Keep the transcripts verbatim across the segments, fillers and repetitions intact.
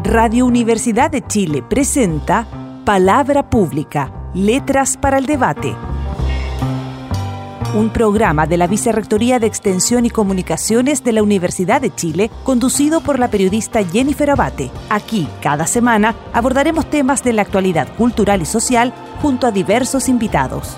Radio Universidad de Chile presenta Palabra Pública, Letras para el Debate. Un programa de la Vicerrectoría de Extensión y Comunicaciones de la Universidad de Chile, conducido por la periodista Jennifer Abate. Aquí, cada semana, abordaremos temas de la actualidad cultural y social junto a diversos invitados.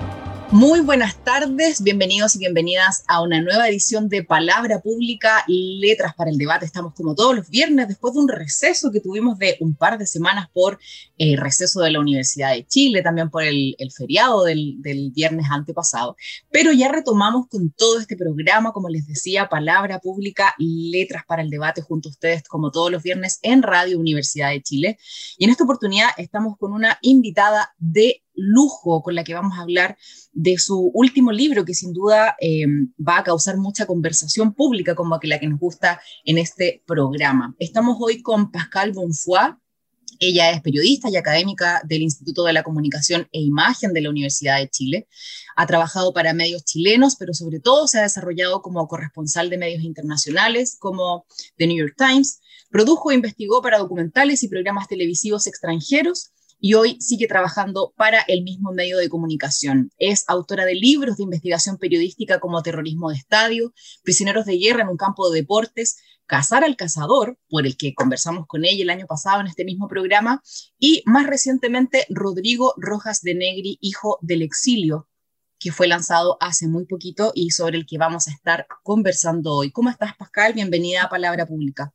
Muy buenas tardes, bienvenidos y bienvenidas a una nueva edición de Palabra Pública, Letras para el Debate. Estamos como todos los viernes después de un receso que tuvimos de un par de semanas por eh, receso de la Universidad de Chile, también por el, el feriado del, del viernes antepasado. Pero ya retomamos con todo este programa, como les decía, Palabra Pública, Letras para el Debate, junto a ustedes como todos los viernes en Radio Universidad de Chile. Y en esta oportunidad estamos con una invitada de lujo con la que vamos a hablar de su último libro, que sin duda eh, va a causar mucha conversación pública como la que nos gusta en este programa. Estamos hoy con Pascal Bonfoy. Ella es periodista y académica del Instituto de la Comunicación e Imagen de la Universidad de Chile. Ha trabajado para medios chilenos, pero sobre todo se ha desarrollado como corresponsal de medios internacionales como The New York Times. Produjo e investigó para documentales y programas televisivos extranjeros, y hoy sigue trabajando para el mismo medio de comunicación. Es autora de libros de investigación periodística como Terrorismo de Estadio, Prisioneros de Guerra en un campo de deportes, Cazar al cazador, por el que conversamos con ella el año pasado en este mismo programa, y más recientemente Rodrigo Rojas de Negri, Hijo del Exilio, que fue lanzado hace muy poquito y sobre el que vamos a estar conversando hoy. ¿Cómo estás, Pascal? Bienvenida a Palabra Pública.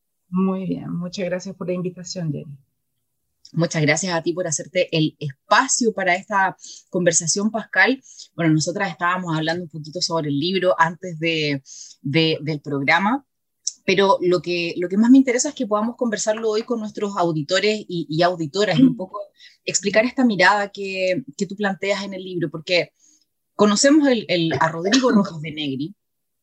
Muy bien, muchas gracias por la invitación, Jenny. Muchas gracias a ti por hacerte el espacio para esta conversación, Pascal. Bueno, nosotras estábamos hablando un poquito sobre el libro antes de, de, del programa, pero lo que, lo que más me interesa es que podamos conversarlo hoy con nuestros auditores y, y auditoras, y un poco explicar esta mirada que, que tú planteas en el libro, porque conocemos el, el, a Rodrigo Rojas de Negri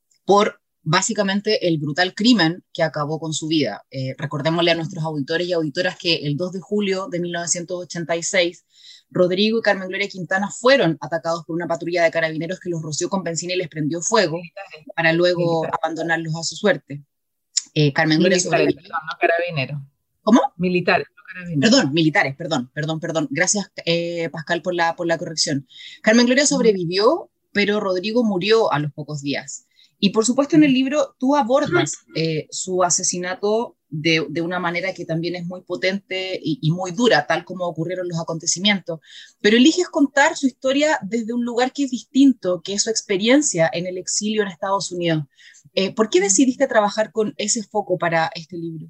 por básicamente el brutal crimen que acabó con su vida. Eh, recordémosle a nuestros auditores y auditoras que el dos de julio de mil novecientos ochenta y seis, Rodrigo y Carmen Gloria Quintana fueron atacados por una patrulla de carabineros que los roció con benzina y les prendió fuego para luego Militar. abandonarlos a su suerte. Eh, Carmen Gloria Militares, sobrevivió. no carabineros. ¿Cómo? Militares, no carabineros. Perdón, militares, perdón, perdón, perdón. Gracias, eh, Pascal, por la, por la corrección. Carmen Gloria sobrevivió, pero Rodrigo murió a los pocos días. Y por supuesto en el libro tú abordas eh, su asesinato de, de una manera que también es muy potente y, y muy dura, tal como ocurrieron los acontecimientos. Pero eliges contar su historia desde un lugar que es distinto, que es su experiencia en el exilio en Estados Unidos. Eh, ¿Por qué decidiste trabajar con ese foco para este libro?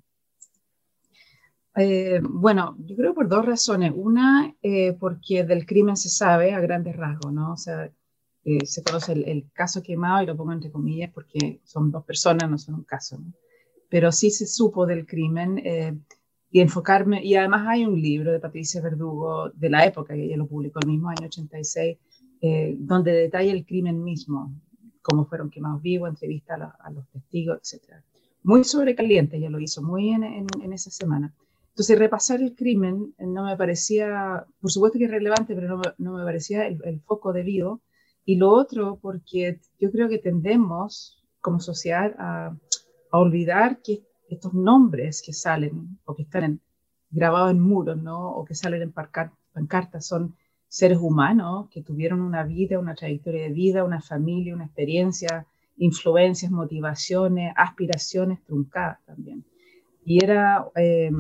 Eh, bueno, yo creo por dos razones. Una, eh, porque del crimen se sabe a grandes rasgos, ¿no? O sea, Eh, se conoce el, el caso quemado, y lo pongo entre comillas porque son dos personas, no son un caso, ¿no? Pero sí se supo del crimen, eh, y enfocarme, y además hay un libro de Patricia Verdugo de la época, que ella lo publicó el mismo año ochenta y seis, eh, donde detalla el crimen mismo, cómo fueron quemados vivos, entrevista a, la, a los testigos, etcétera. Muy sobrecaliente, ella lo hizo muy en, en, en esa semana. Entonces repasar el crimen no me parecía, por supuesto que es relevante, pero no, no me parecía el, el foco debido. Y lo otro, porque yo creo que tendemos como sociedad a, a olvidar que estos nombres que salen o que están en, grabados en muros, ¿no? O que salen en pancartas son seres humanos que tuvieron una vida, una trayectoria de vida, una familia, una experiencia, influencias, motivaciones, aspiraciones truncadas también. Y era eh,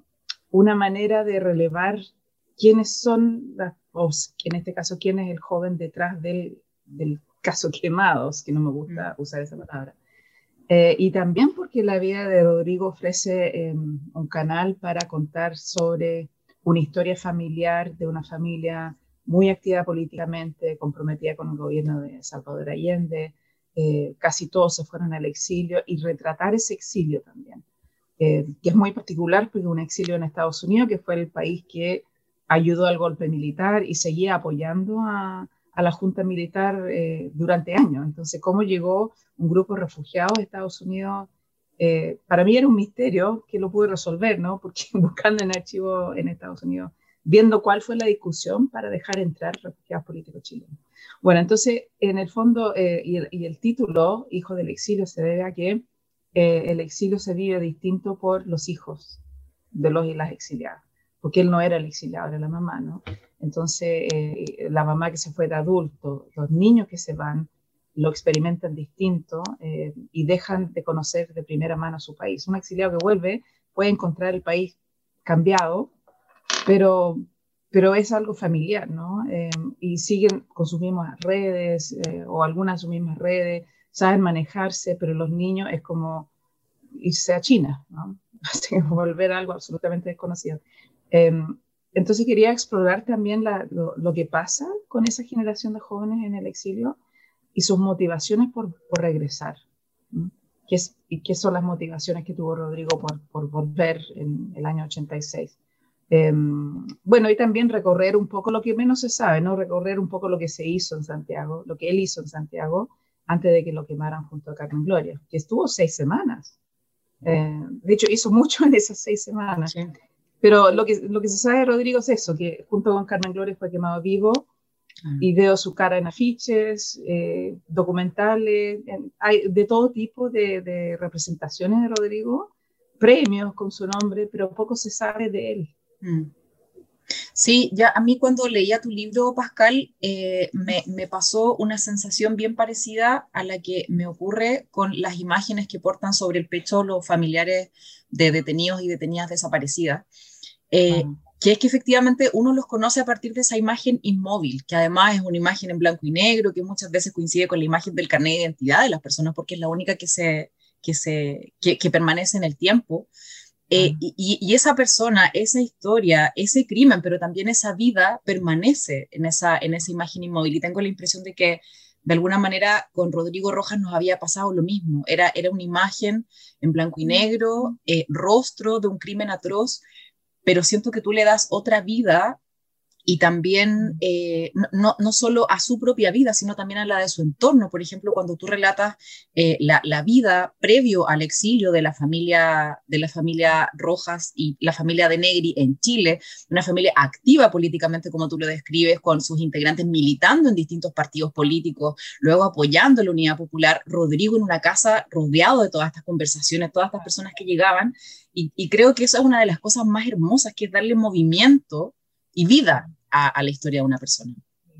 una manera de relevar quiénes son las, o en este caso, quién es el joven detrás del, del caso Quemados, que no me gusta usar esa palabra. Eh, y también porque la vida de Rodrigo ofrece eh, un canal para contar sobre una historia familiar de una familia muy activa políticamente, comprometida con el gobierno de Salvador Allende. Eh, casi todos se fueron al exilio, y retratar ese exilio también, eh, que es muy particular porque un exilio en Estados Unidos, que fue el país que ayudó al golpe militar y seguía apoyando a, a la junta militar eh, durante años. Entonces, ¿cómo llegó un grupo de refugiados de Estados Unidos? Eh, para mí era un misterio que lo pude resolver, ¿no? Porque buscando en archivos en Estados Unidos, viendo cuál fue la discusión para dejar entrar refugiados políticos chilenos. Bueno, entonces, en el fondo, eh, y, el, y el título, Hijo del Exilio, se debe a que eh, el exilio se vive distinto por los hijos. de los y las exiliadas, porque él no era el exiliado, era la mamá, ¿no? Entonces, eh, la mamá que se fue de adulto, los niños que se van, lo experimentan distinto eh, y dejan de conocer de primera mano su país. Un exiliado que vuelve puede encontrar el país cambiado, pero, pero es algo familiar, ¿no? Eh, y siguen con sus mismas redes eh, o algunas de sus mismas redes, saben manejarse, pero los niños es como irse a China, ¿no? Así que volver a algo absolutamente desconocido. Eh, entonces quería explorar también la, lo, lo que pasa con esa generación de jóvenes en el exilio y sus motivaciones por, por regresar. ¿Mm? ¿Qué, es, y ¿Qué son las motivaciones que tuvo Rodrigo por, por volver en el año ochenta y seis? Eh, bueno, y también recorrer un poco lo que menos se sabe, ¿no? Recorrer un poco lo que se hizo en Santiago, lo que él hizo en Santiago antes de que lo quemaran junto a Carmen Gloria, que estuvo seis semanas. Eh, de hecho, hizo mucho en esas seis semanas. Sí. Pero lo que, lo que se sabe de Rodrigo es eso, que junto con Carmen Gloria fue quemado vivo, mm. y veo su cara en afiches, eh, documentales, en, hay de todo tipo de, de representaciones de Rodrigo, premios con su nombre, pero poco se sabe de él. Mm. Sí, ya a mí cuando leía tu libro, Pascal, eh, me, me pasó una sensación bien parecida a la que me ocurre con las imágenes que portan sobre el pecho los familiares de detenidos y detenidas desaparecidas, eh, uh-huh. que es que efectivamente uno los conoce a partir de esa imagen inmóvil, que además es una imagen en blanco y negro, que muchas veces coincide con la imagen del carnet de identidad de las personas, porque es la única que, se, que, se, que, que permanece en el tiempo. Eh, y, y esa persona, esa historia, ese crimen, pero también esa vida permanece en esa, en esa imagen inmóvil. Y tengo la impresión de que de alguna manera con Rodrigo Rojas nos había pasado lo mismo. Era, era una imagen en blanco y negro, eh, rostro de un crimen atroz, pero siento que tú le das otra vida y también eh, no, no solo a su propia vida, sino también a la de su entorno. Por ejemplo, cuando tú relatas eh, la, la vida previo al exilio de la familia, de la familia Rojas y la familia de Negri en Chile, una familia activa políticamente, como tú lo describes, con sus integrantes militando en distintos partidos políticos, luego apoyando la Unidad Popular, Rodrigo en una casa rodeado de todas estas conversaciones, todas estas personas que llegaban, y, y creo que eso es una de las cosas más hermosas, que es darle movimiento y vida a, a la historia de una persona.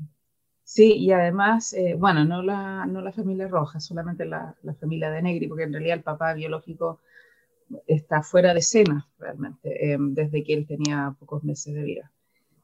Sí, y además, eh, bueno, no la, no la familia Rojas, solamente la, la familia de Negri, porque en realidad el papá biológico está fuera de escena realmente, eh, desde que él tenía pocos meses de vida.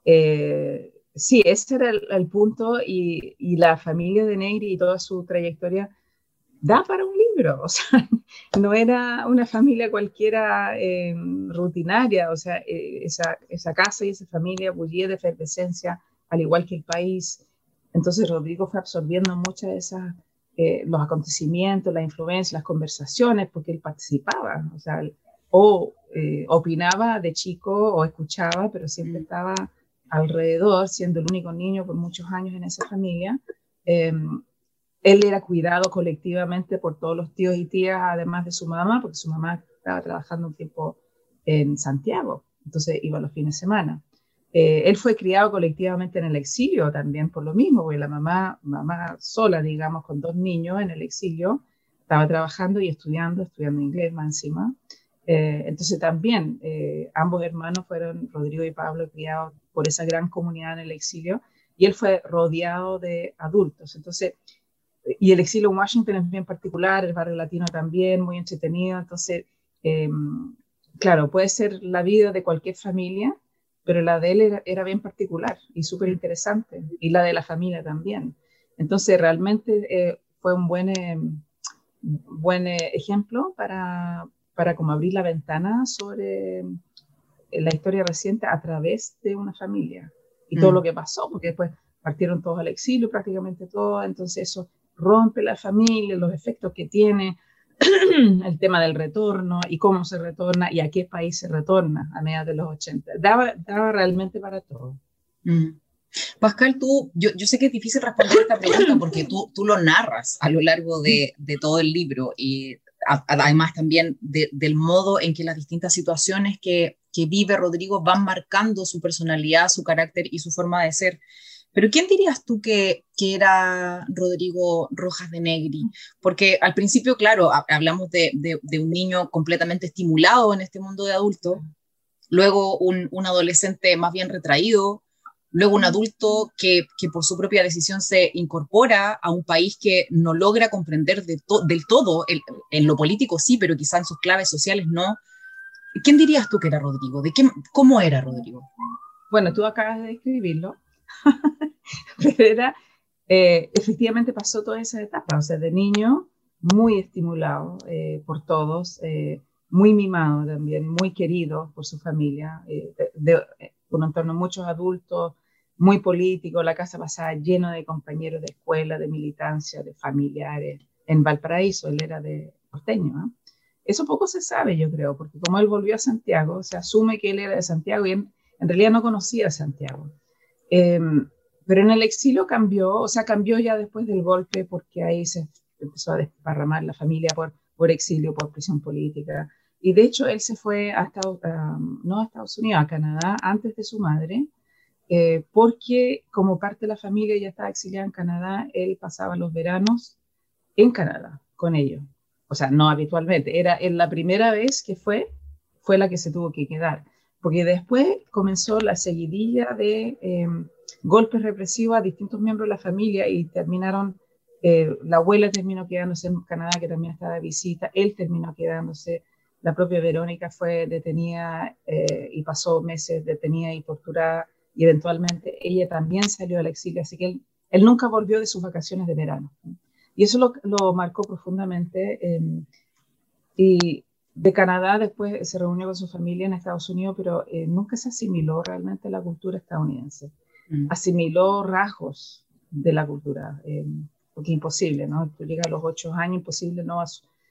Eh, sí, ese era el, el punto, y, y la familia de Negri y toda su trayectoria da para un libro, o sea, no era una familia cualquiera eh, rutinaria, o sea, eh, esa, esa casa y esa familia bullía de efervescencia, al igual que el país. Entonces Rodrigo fue absorbiendo muchas de esas, eh, los acontecimientos, la influencia, las conversaciones, porque él participaba, o sea, o eh, opinaba de chico o escuchaba, pero siempre estaba alrededor, siendo el único niño por muchos años en esa familia. Eh, Él era cuidado colectivamente por todos los tíos y tías, además de su mamá, porque su mamá estaba trabajando un tiempo en Santiago, entonces iba los fines de semana. Eh, él fue criado colectivamente en el exilio también por lo mismo, porque la mamá, mamá sola, digamos, con dos niños en el exilio, estaba trabajando y estudiando, estudiando inglés más encima. Eh, entonces también eh, ambos hermanos fueron, Rodrigo y Pablo, criados por esa gran comunidad en el exilio, y él fue rodeado de adultos. Entonces, y el exilio en Washington es bien particular, el barrio latino también, muy entretenido. Entonces, eh, claro, puede ser la vida de cualquier familia, pero la de él era, era bien particular y súper interesante, y la de la familia también. Entonces, realmente eh, fue un buen, eh, buen eh, ejemplo para, para como abrir la ventana sobre la historia reciente a través de una familia y mm. todo lo que pasó, porque después partieron todos al exilio, prácticamente todos, entonces eso rompe la familia, los efectos que tiene, el tema del retorno y cómo se retorna y a qué país se retorna a mediados de los ochenta. Daba, daba realmente para todo. Mm. Pascal, tú, yo, yo sé que es difícil responder esta pregunta porque tú, tú lo narras a lo largo de, de todo el libro, y a, además también de, del modo en que las distintas situaciones que, que vive Rodrigo van marcando su personalidad, su carácter y su forma de ser. Pero ¿quién dirías tú que, que era Rodrigo Rojas de Negri? Porque al principio, claro, hablamos de, de, de un niño completamente estimulado en este mundo de adultos, luego un, un adolescente más bien retraído, luego un adulto que, que por su propia decisión se incorpora a un país que no logra comprender de to, del todo, el, en lo político sí, pero quizá en sus claves sociales no. ¿Quién dirías tú que era Rodrigo? ¿De qué, cómo era Rodrigo? Bueno, tú acabas de describirlo, pero era, eh, efectivamente pasó toda esa etapa, o sea, de niño muy estimulado eh, por todos, eh, muy mimado también, muy querido por su familia, eh, de, de, un entorno de muchos adultos, muy político, la casa pasaba lleno de compañeros de escuela, de militancia, de familiares, en Valparaíso, él era de porteño, ¿no? Eso poco se sabe, yo creo, porque como él volvió a Santiago, se asume que él era de Santiago y en, en realidad no conocía a Santiago. Eh, pero en el exilio cambió, o sea, cambió ya después del golpe porque ahí se empezó a desparramar la familia por, por exilio, por prisión política. Y de hecho él se fue a Estados, um, no a Estados Unidos, a Canadá, antes de su madre, eh, porque como parte de la familia ya estaba exiliada en Canadá, él pasaba los veranos en Canadá con ellos. O sea, no habitualmente, era en la primera vez que fue, fue la que se tuvo que quedar, porque después comenzó la seguidilla de eh, golpes represivos a distintos miembros de la familia y terminaron, eh, la abuela terminó quedándose en Canadá, que también estaba de visita, él terminó quedándose, la propia Verónica fue detenida eh, y pasó meses detenida y torturada, y eventualmente ella también salió al exilio, así que él, él nunca volvió de sus vacaciones de verano. Y eso lo, lo marcó profundamente. Eh, y de Canadá después se reunió con su familia en Estados Unidos, pero eh, nunca se asimiló realmente a la cultura estadounidense. Mm. Asimiló rasgos de la cultura, eh, porque es imposible, ¿no? Tú llegas a los ocho años, imposible no,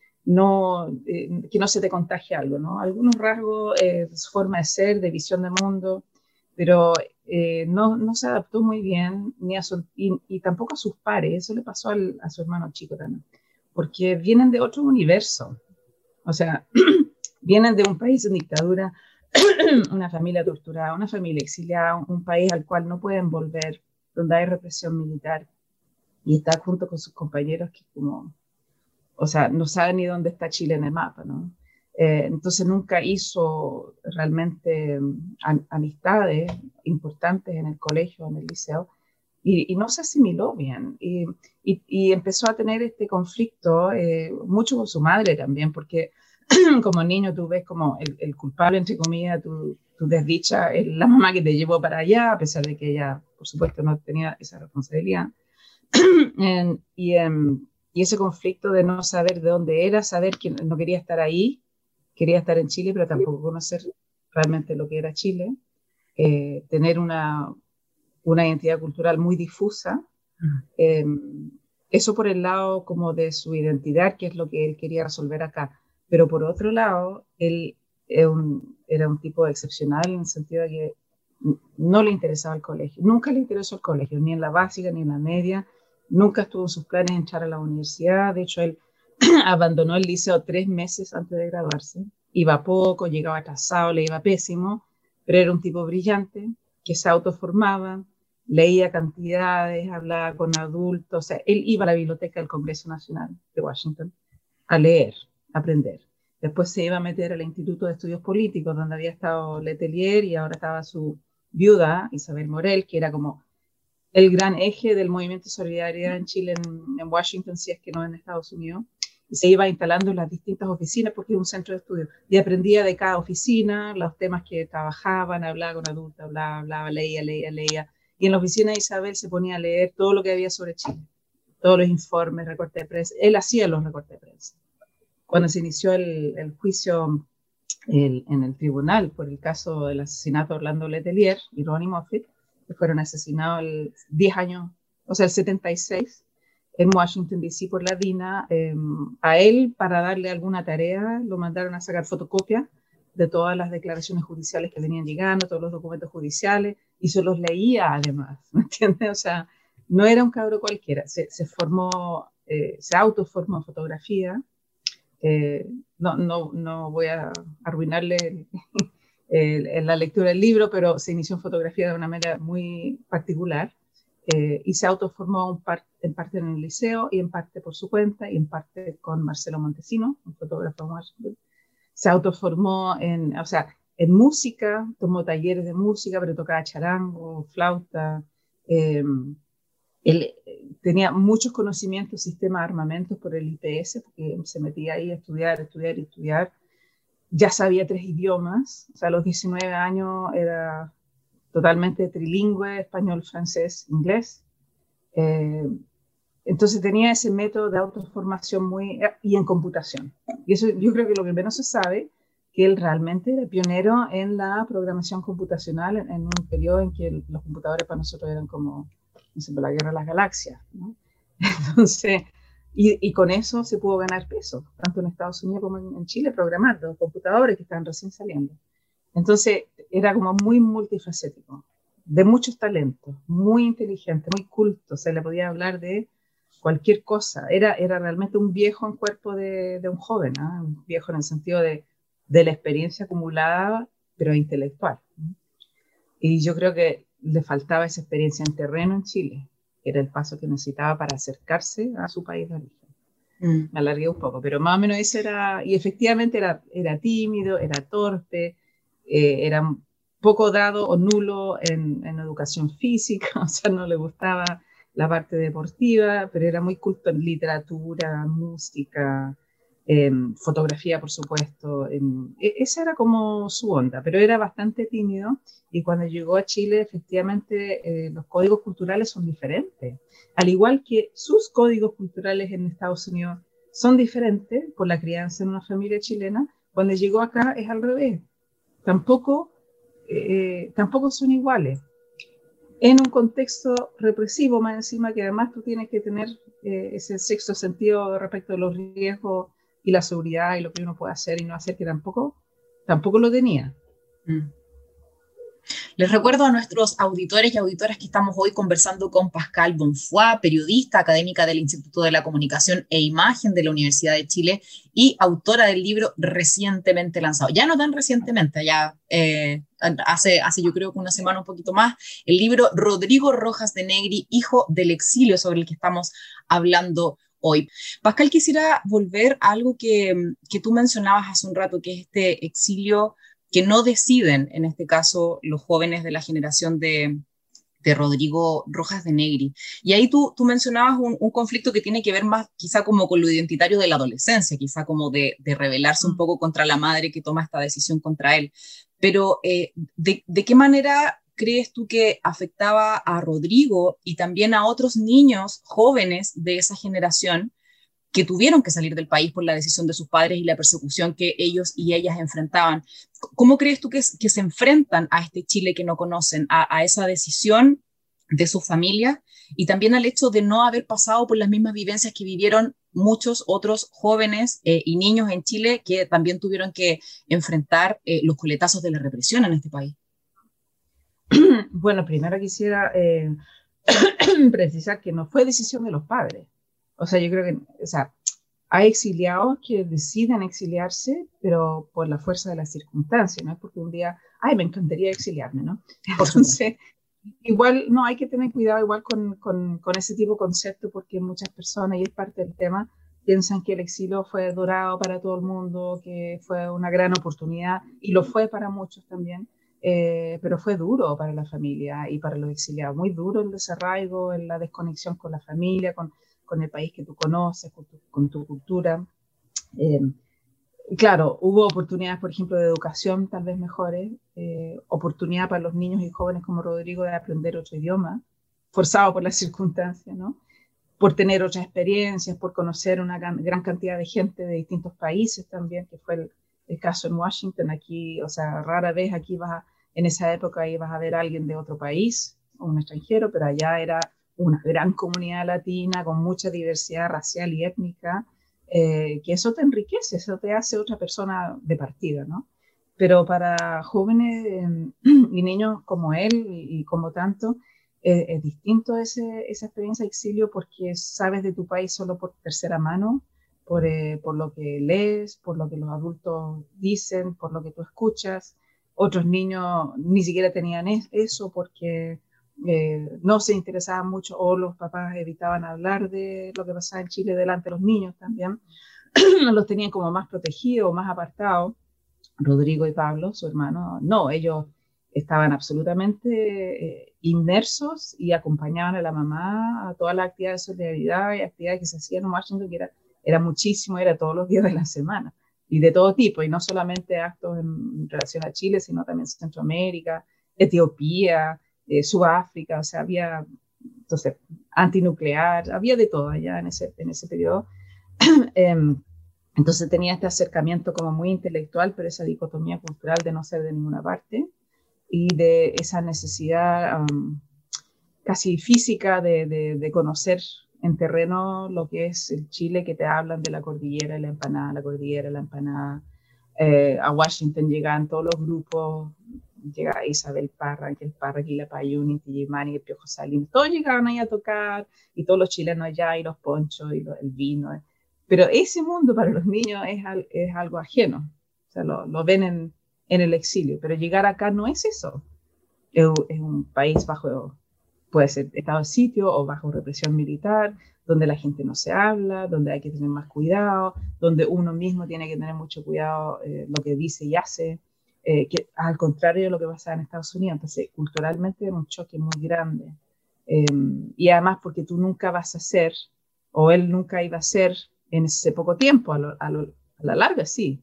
no, eh, que no se te contagie algo, ¿no? Algunos rasgos eh, de su forma de ser, de visión de mundo, pero eh, no, no se adaptó muy bien ni a su, y, y tampoco a sus pares. Eso le pasó al, a su hermano chico también, porque vienen de otro universo. O sea, vienen de un país en dictadura, una familia torturada, una familia exiliada, un, un país al cual no pueden volver, donde hay represión militar, y está junto con sus compañeros que como, o sea, no saben ni dónde está Chile en el mapa, ¿no? Eh, entonces nunca hizo realmente am, amistades importantes en el colegio, en el liceo, y, y no se asimiló bien. Y, y, y empezó a tener este conflicto, eh, mucho con su madre también, porque como niño tú ves como el, el culpable, entre comillas, tu, tu desdicha, es la mamá que te llevó para allá, a pesar de que ella, por supuesto, no tenía esa responsabilidad. en, y, en, y ese conflicto de no saber de dónde era, saber que no quería estar ahí, quería estar en Chile, pero tampoco conocer realmente lo que era Chile, eh, tener una, una identidad cultural muy difusa, eh, eso por el lado como de su identidad, que es lo que él quería resolver acá, pero por otro lado, él era un, era un tipo excepcional en el sentido de que no le interesaba el colegio, nunca le interesó el colegio, ni en la básica ni en la media, nunca estuvo en sus planes entrar a la universidad, de hecho él abandonó el liceo tres meses antes de graduarse, iba poco, llegaba atrasado, le iba pésimo, pero era un tipo brillante que se autoformaba, leía cantidades, hablaba con adultos, o sea, él iba a la biblioteca del Congreso Nacional de Washington a leer, a aprender. Después se iba a meter al Instituto de Estudios Políticos, donde había estado Letelier y ahora estaba su viuda, Isabel Morel, que era como el gran eje del movimiento de solidaridad en Chile, en, en Washington, si es que no en Estados Unidos, y se iba instalando en las distintas oficinas porque es un centro de estudio, y aprendía de cada oficina los temas que trabajaban, hablaba con adultos, hablaba, hablaba, leía, leía, leía, y en la oficina de Isabel se ponía a leer todo lo que había sobre Chile, todos los informes, recortes de prensa, él hacía los recortes de prensa. Cuando se inició el, el juicio el, en el tribunal por el caso del asesinato de Orlando Letelier y Ronnie Moffitt, que fueron asesinados el diez años, o sea, el setenta y seis, en Washington, D C por la DINA, eh, a él, para darle alguna tarea, lo mandaron a sacar fotocopias de todas las declaraciones judiciales que venían llegando, todos los documentos judiciales, y se los leía además, ¿me entiendes? O sea, no era un cabro cualquiera, se, se formó, eh, se autoformó en fotografía. Eh, no, no, no voy a arruinarle el, el, el, la lectura del libro, pero se inició en fotografía de una manera muy particular, eh, y se autoformó un par, en parte en el liceo y en parte por su cuenta y en parte con Marcelo Montesino, un fotógrafo de Washington. Se autoformó en, o sea, en música, tomó talleres de música, pero tocaba charango, flauta. Eh, él tenía muchos conocimientos, sistema de armamentos por el I P S, porque se metía ahí a estudiar, estudiar y estudiar. Ya sabía tres idiomas, o sea, a los diecinueve años era totalmente trilingüe, español, francés, inglés. Eh, entonces tenía ese método de autoformación muy... y en computación. Y eso yo creo que lo que menos se sabe, que él realmente era pionero en la programación computacional en, en un periodo en que el, los computadores para nosotros eran como, no sé, la guerra de las galaxias, ¿no? Entonces, y, y con eso se pudo ganar peso, tanto en Estados Unidos como en, en Chile, programando computadores que estaban recién saliendo. Entonces, era como muy multifacético, de muchos talentos, muy inteligente, muy culto, se le podía hablar de cualquier cosa. Era, era realmente un viejo en cuerpo de, de un joven, ¿eh? Un viejo en el sentido de, de la experiencia acumulada, pero intelectual. Y yo creo que le faltaba esa experiencia en terreno en Chile, que era el paso que necesitaba para acercarse a su país de origen. Mm. Me alargué un poco, pero más o menos eso era, y efectivamente era, era tímido, era torpe, eh, era poco dado o nulo en, en educación física, o sea, no le gustaba la parte deportiva, pero era muy culto en literatura, música, eh, fotografía, por supuesto. Eh, esa era como su onda, pero era bastante tímido, y cuando llegó a Chile, efectivamente, eh, los códigos culturales son diferentes. Al igual que sus códigos culturales en Estados Unidos son diferentes por la crianza en una familia chilena, cuando llegó acá es al revés. Tampoco, eh, tampoco son iguales. En un contexto represivo, más encima, que además tú tienes que tener eh, ese sexto sentido respecto de los riesgos y la seguridad y lo que uno puede hacer y no hacer, que tampoco, tampoco lo tenía. Mm. Les recuerdo a nuestros auditores y auditoras que estamos hoy conversando con Pascal Bonfoy, periodista académica del Instituto de la Comunicación e Imagen de la Universidad de Chile y autora del libro recientemente lanzado. Ya no tan recientemente, ya eh, hace, hace yo creo que una semana un poquito más, el libro Rodrigo Rojas de Negri, Hijo del Exilio, sobre el que estamos hablando hoy. Pascal, quisiera volver a algo que, que tú mencionabas hace un rato, que es este exilio que no deciden, en este caso, los jóvenes de la generación de, de Rodrigo Rojas de Negri. Y ahí tú, tú mencionabas un, un conflicto que tiene que ver más quizá como con lo identitario de la adolescencia, quizá como de, de rebelarse un poco contra la madre que toma esta decisión contra él. Pero, eh, de, ¿de qué manera crees tú que afectaba a Rodrigo y también a otros niños jóvenes de esa generación que tuvieron que salir del país por la decisión de sus padres y la persecución que ellos y ellas enfrentaban? ¿Cómo crees tú que, que se enfrentan a este Chile que no conocen, a, a esa decisión de sus familias y también al hecho de no haber pasado por las mismas vivencias que vivieron muchos otros jóvenes eh, y niños en Chile que también tuvieron que enfrentar eh, los coletazos de la represión en este país? Bueno, primero quisiera eh, precisar que no fue decisión de los padres. O sea, yo creo que, o sea, hay exiliados que deciden exiliarse, pero por la fuerza de las circunstancias, no es porque un día, ay, me encantaría exiliarme, ¿no? Entonces, igual, no, hay que tener cuidado igual con, con, con ese tipo de concepto, porque muchas personas, y es parte del tema, piensan que el exilio fue dorado para todo el mundo, que fue una gran oportunidad, y lo fue para muchos también, eh, pero fue duro para la familia y para los exiliados, muy duro el desarraigo, en la desconexión con la familia, con con el país que tú conoces, con tu, con tu cultura. Eh, claro, hubo oportunidades, por ejemplo, de educación tal vez mejores, eh, oportunidad para los niños y jóvenes como Rodrigo de aprender otro idioma, forzado por las circunstancias, ¿no? Por tener otras experiencias, por conocer una gran, gran cantidad de gente de distintos países también, que fue el, el caso en Washington. Aquí, o sea, rara vez aquí vas a, en esa época ibas a ver a alguien de otro país, un extranjero, pero allá era una gran comunidad latina con mucha diversidad racial y étnica, eh, que eso te enriquece, eso te hace otra persona de partida, ¿no? Pero para jóvenes eh, y niños como él y, y como tanto, eh, es distinto ese, esa experiencia de exilio, porque sabes de tu país solo por tercera mano, por, eh, por lo que lees, por lo que los adultos dicen, por lo que tú escuchas. Otros niños ni siquiera tenían eso porque Eh, no se interesaban mucho, o los papás evitaban hablar de lo que pasaba en Chile delante de los niños también, los tenían como más protegidos, más apartados, Rodrigo y Pablo, su hermano, no, ellos estaban absolutamente eh, inmersos y acompañaban a la mamá a todas las actividades de solidaridad y actividades que se hacían en Washington, que era, era muchísimo, era todos los días de la semana, y de todo tipo, y no solamente actos en relación a Chile, sino también Centroamérica, Etiopía, eh, Sudáfrica, o sea, había, entonces, antinuclear, había de todo allá en ese, en ese periodo. eh, entonces tenía este acercamiento como muy intelectual, pero esa dicotomía cultural de no ser de ninguna parte, y de esa necesidad um, casi física de, de, de conocer en terreno lo que es el Chile, que te hablan de la cordillera y la empanada, la cordillera y la empanada. Eh, a Washington llegaban todos los grupos, llegaba Isabel Parra, Ángel Parra, Quila Payún, Tijimani, el Piojo Salinas, todos llegaban ahí a tocar, y todos los chilenos allá, y los ponchos, y lo, el vino. Eh. Pero ese mundo para los niños es, es algo ajeno, o sea, lo, lo ven en, en el exilio, pero llegar acá no es eso, es, es un país bajo, puede ser estado de sitio o bajo represión militar, donde la gente no se habla, donde hay que tener más cuidado, donde uno mismo tiene que tener mucho cuidado eh, lo que dice y hace, eh, que al contrario de lo que pasa en Estados Unidos. Entonces, culturalmente es un choque muy grande. Eh, y además porque tú nunca vas a ser, o él nunca iba a ser en ese poco tiempo, a, lo, a, lo, a la larga sí,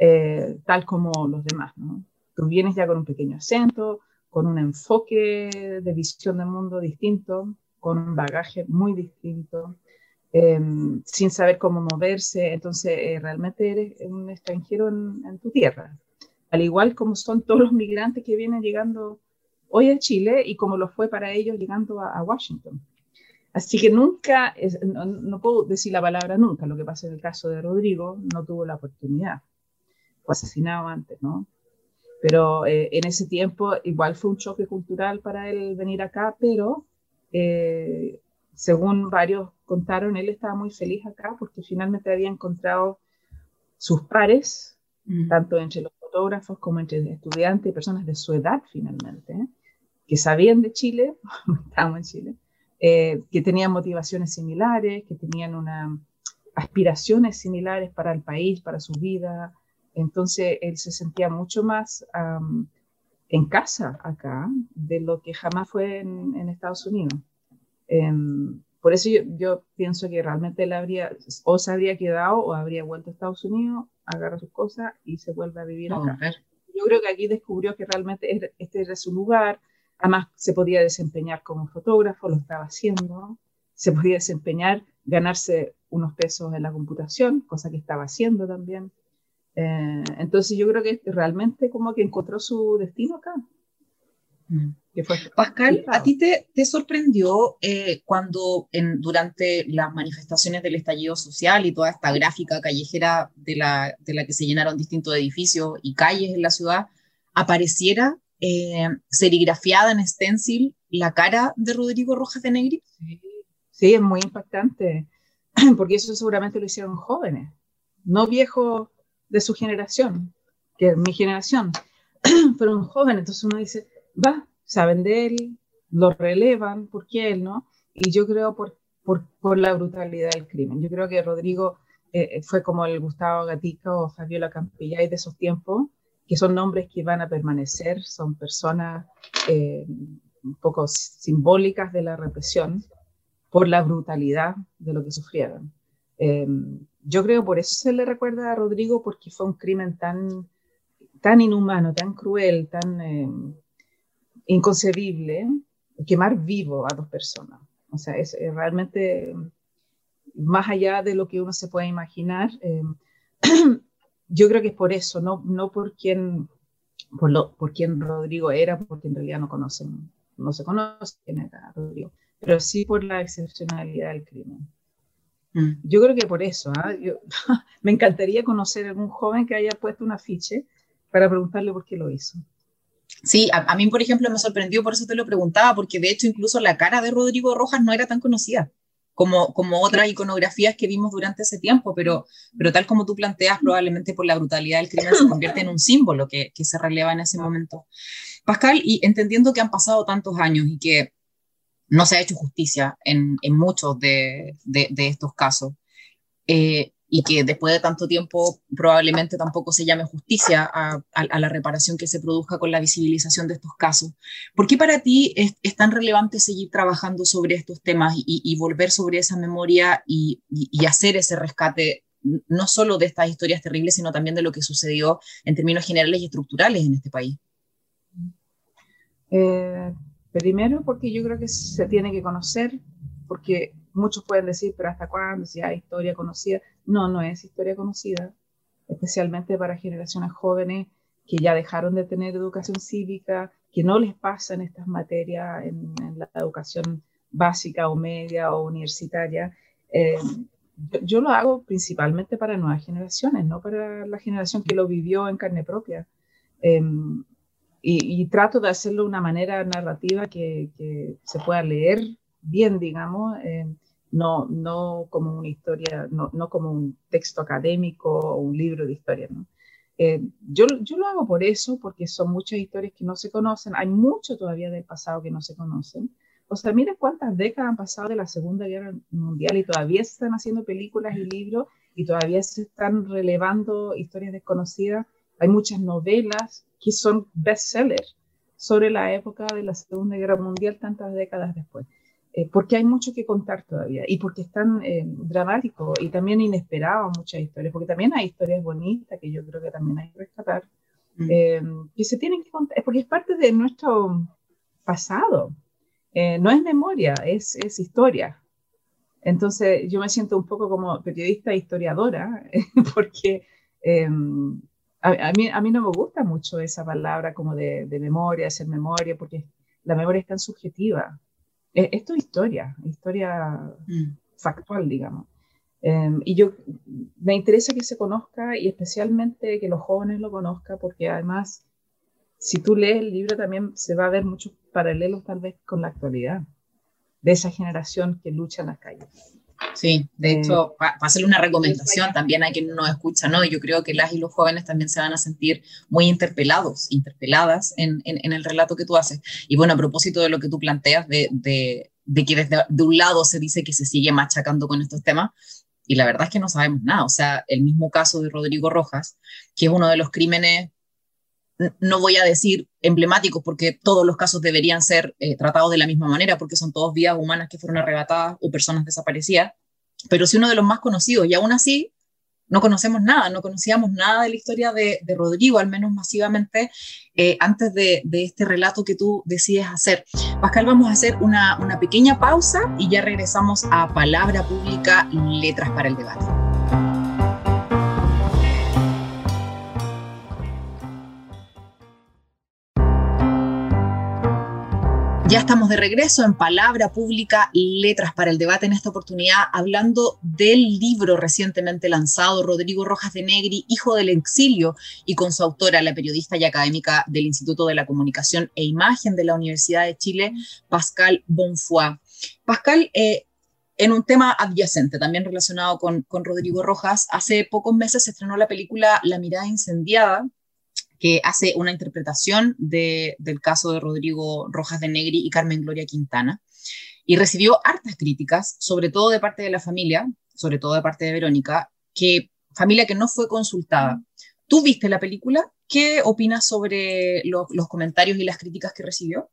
eh, tal como los demás, ¿no? Tú vienes ya con un pequeño acento, con un enfoque de visión del mundo distinto, con un bagaje muy distinto, eh, sin saber cómo moverse. Entonces eh, realmente eres un extranjero en, en tu tierra, al igual como son todos los migrantes que vienen llegando hoy a Chile y como lo fue para ellos llegando a, a Washington. Así que nunca, es, no, no puedo decir la palabra nunca, lo que pasa en el caso de Rodrigo, no tuvo la oportunidad, fue asesinado antes, ¿no? Pero eh, en ese tiempo igual fue un choque cultural para él venir acá, pero eh, según varios contaron, él estaba muy feliz acá porque finalmente había encontrado sus pares, mm. tanto entre los fotógrafos como entre estudiantes y personas de su edad finalmente, ¿eh? que sabían de Chile, estábamos en Chile, eh, que tenían motivaciones similares, que tenían una, aspiraciones similares para el país, para su vida. Entonces él se sentía mucho más um, en casa acá de lo que jamás fue en, en Estados Unidos. Um, por eso yo, yo pienso que realmente él habría, o se habría quedado o habría vuelto a Estados Unidos, agarra sus cosas y se vuelve a vivir acá. Okay. Yo creo que aquí descubrió que realmente este era su lugar. Además se podía desempeñar como fotógrafo, lo estaba haciendo, se podía desempeñar, ganarse unos pesos en la computación, cosa que estaba haciendo también. Eh, entonces yo creo que realmente como que encontró su destino acá. Mm. Que fue Pascal, ¿a ti te, te sorprendió eh, cuando en, durante las manifestaciones del estallido social y toda esta gráfica callejera de la, de la que se llenaron distintos edificios y calles en la ciudad, apareciera eh, serigrafiada en stencil la cara de Rodrigo Rojas de Negri? Sí, sí, es muy impactante, porque eso seguramente lo hicieron jóvenes, no viejos de su generación, que es mi generación, fueron jóvenes. Entonces uno dice, va, saben de él, lo relevan, ¿por qué él, no? Y yo creo por, por, por la brutalidad del crimen. Yo creo que Rodrigo eh, fue como el Gustavo Gatica o Fabiola Campillay de esos tiempos, que son nombres que van a permanecer, son personas eh, un poco simbólicas de la represión por la brutalidad de lo que sufrieron. Eh, yo creo por eso se le recuerda a Rodrigo, porque fue un crimen tan, tan inhumano, tan cruel, tan eh, inconcebible, quemar vivo a dos personas. O sea, es, es realmente más allá de lo que uno se puede imaginar. Eh, yo creo que es por eso, no, no por quién, por, lo, por quién Rodrigo era, porque en realidad no conocen, no se conoce quién era Rodrigo, pero sí por la excepcionalidad del crimen. Mm. Yo creo que por eso, ¿eh? Yo, me encantaría conocer a algún joven que haya puesto un afiche para preguntarle por qué lo hizo. Sí, a, a mí, por ejemplo, me sorprendió, por eso te lo preguntaba, porque de hecho incluso la cara de Rodrigo Rojas no era tan conocida como, como otras iconografías que vimos durante ese tiempo, pero, pero tal como tú planteas, probablemente por la brutalidad del crimen se convierte en un símbolo que, que se releva en ese momento. Pascal, y entendiendo que han pasado tantos años y que no se ha hecho justicia en, en muchos de, de, de estos casos, eh, y que después de tanto tiempo probablemente tampoco se llame justicia a, a, a la reparación que se produzca con la visibilización de estos casos. ¿Por qué para ti es, es tan relevante seguir trabajando sobre estos temas y, y volver sobre esa memoria y, y, y hacer ese rescate, no solo de estas historias terribles, sino también de lo que sucedió en términos generales y estructurales en este país? Eh, primero porque yo creo que se tiene que conocer, porque muchos pueden decir, pero ¿hasta cuándo? Si hay historia conocida. No, no es historia conocida, especialmente para generaciones jóvenes que ya dejaron de tener educación cívica, que no les pasan estas materias en, en la educación básica o media o universitaria. Eh, yo, yo lo hago principalmente para nuevas generaciones, no para la generación que lo vivió en carne propia. Eh, y, y trato de hacerlo de una manera narrativa que, que se pueda leer bien, digamos, eh, no, no como una historia, no, no como un texto académico o un libro de historia, ¿no? Eh, yo, yo lo hago por eso, porque son muchas historias que no se conocen, hay mucho todavía del pasado que no se conocen. O sea, mira cuántas décadas han pasado de la Segunda Guerra Mundial y todavía se están haciendo películas y libros y todavía se están relevando historias desconocidas. Hay muchas novelas que son bestsellers sobre la época de la Segunda Guerra Mundial tantas décadas después. Eh, porque hay mucho que contar todavía y porque es tan eh, dramático y también inesperado muchas historias, porque también hay historias bonitas que yo creo que también hay que rescatar, mm. eh, que se tienen que contar, porque es parte de nuestro pasado, eh, no es memoria, es, es historia. Entonces yo me siento un poco como periodista e historiadora, porque eh, a, a, mí, a mí no me gusta mucho esa palabra como de, de memoria, hacer memoria, porque la memoria es tan subjetiva. Esto es historia, historia mm. factual, digamos. Eh, y yo me interesa que se conozca y especialmente que los jóvenes lo conozcan, porque además, si tú lees el libro también se va a ver muchos paralelos tal vez con la actualidad de esa generación que lucha en las calles. Sí, de hecho, para eh, pa hacerle una recomendación también a quien nos escucha, ¿no? Yo creo que las y los jóvenes también se van a sentir muy interpelados, interpeladas en, en, en el relato que tú haces. Y bueno, a propósito de lo que tú planteas, de, de, de que desde de un lado se dice que se sigue machacando con estos temas, y la verdad es que no sabemos nada. O sea, el mismo caso de Rodrigo Rojas, que es uno de los crímenes, no voy a decir emblemáticos, porque todos los casos deberían ser eh, tratados de la misma manera, porque son todos vidas humanas que fueron arrebatadas o personas desaparecidas, pero sí uno de los más conocidos, y aún así no conocemos nada, no conocíamos nada de la historia de, de Rodrigo, al menos masivamente, eh, antes de, de este relato que tú decides hacer. Pascal, vamos a hacer una, una pequeña pausa y ya regresamos a Palabra Pública, Letras para el Debate. Ya estamos de regreso en Palabra Pública, Letras para el Debate, en esta oportunidad hablando del libro recientemente lanzado, Rodrigo Rojas de Negri, Hijo del Exilio, y con su autora, la periodista y académica del Instituto de la Comunicación e Imagen de la Universidad de Chile, Pascal Bonfoy. Pascal, eh, en un tema adyacente, también relacionado con, con Rodrigo Rojas, hace pocos meses se estrenó la película La Mirada Incendiada, que hace una interpretación de, del caso de Rodrigo Rojas de Negri y Carmen Gloria Quintana, y recibió hartas críticas, sobre todo de parte de la familia, sobre todo de parte de Verónica, que, familia que no fue consultada. ¿Tú viste la película? ¿Qué opinas sobre los, los comentarios y las críticas que recibió?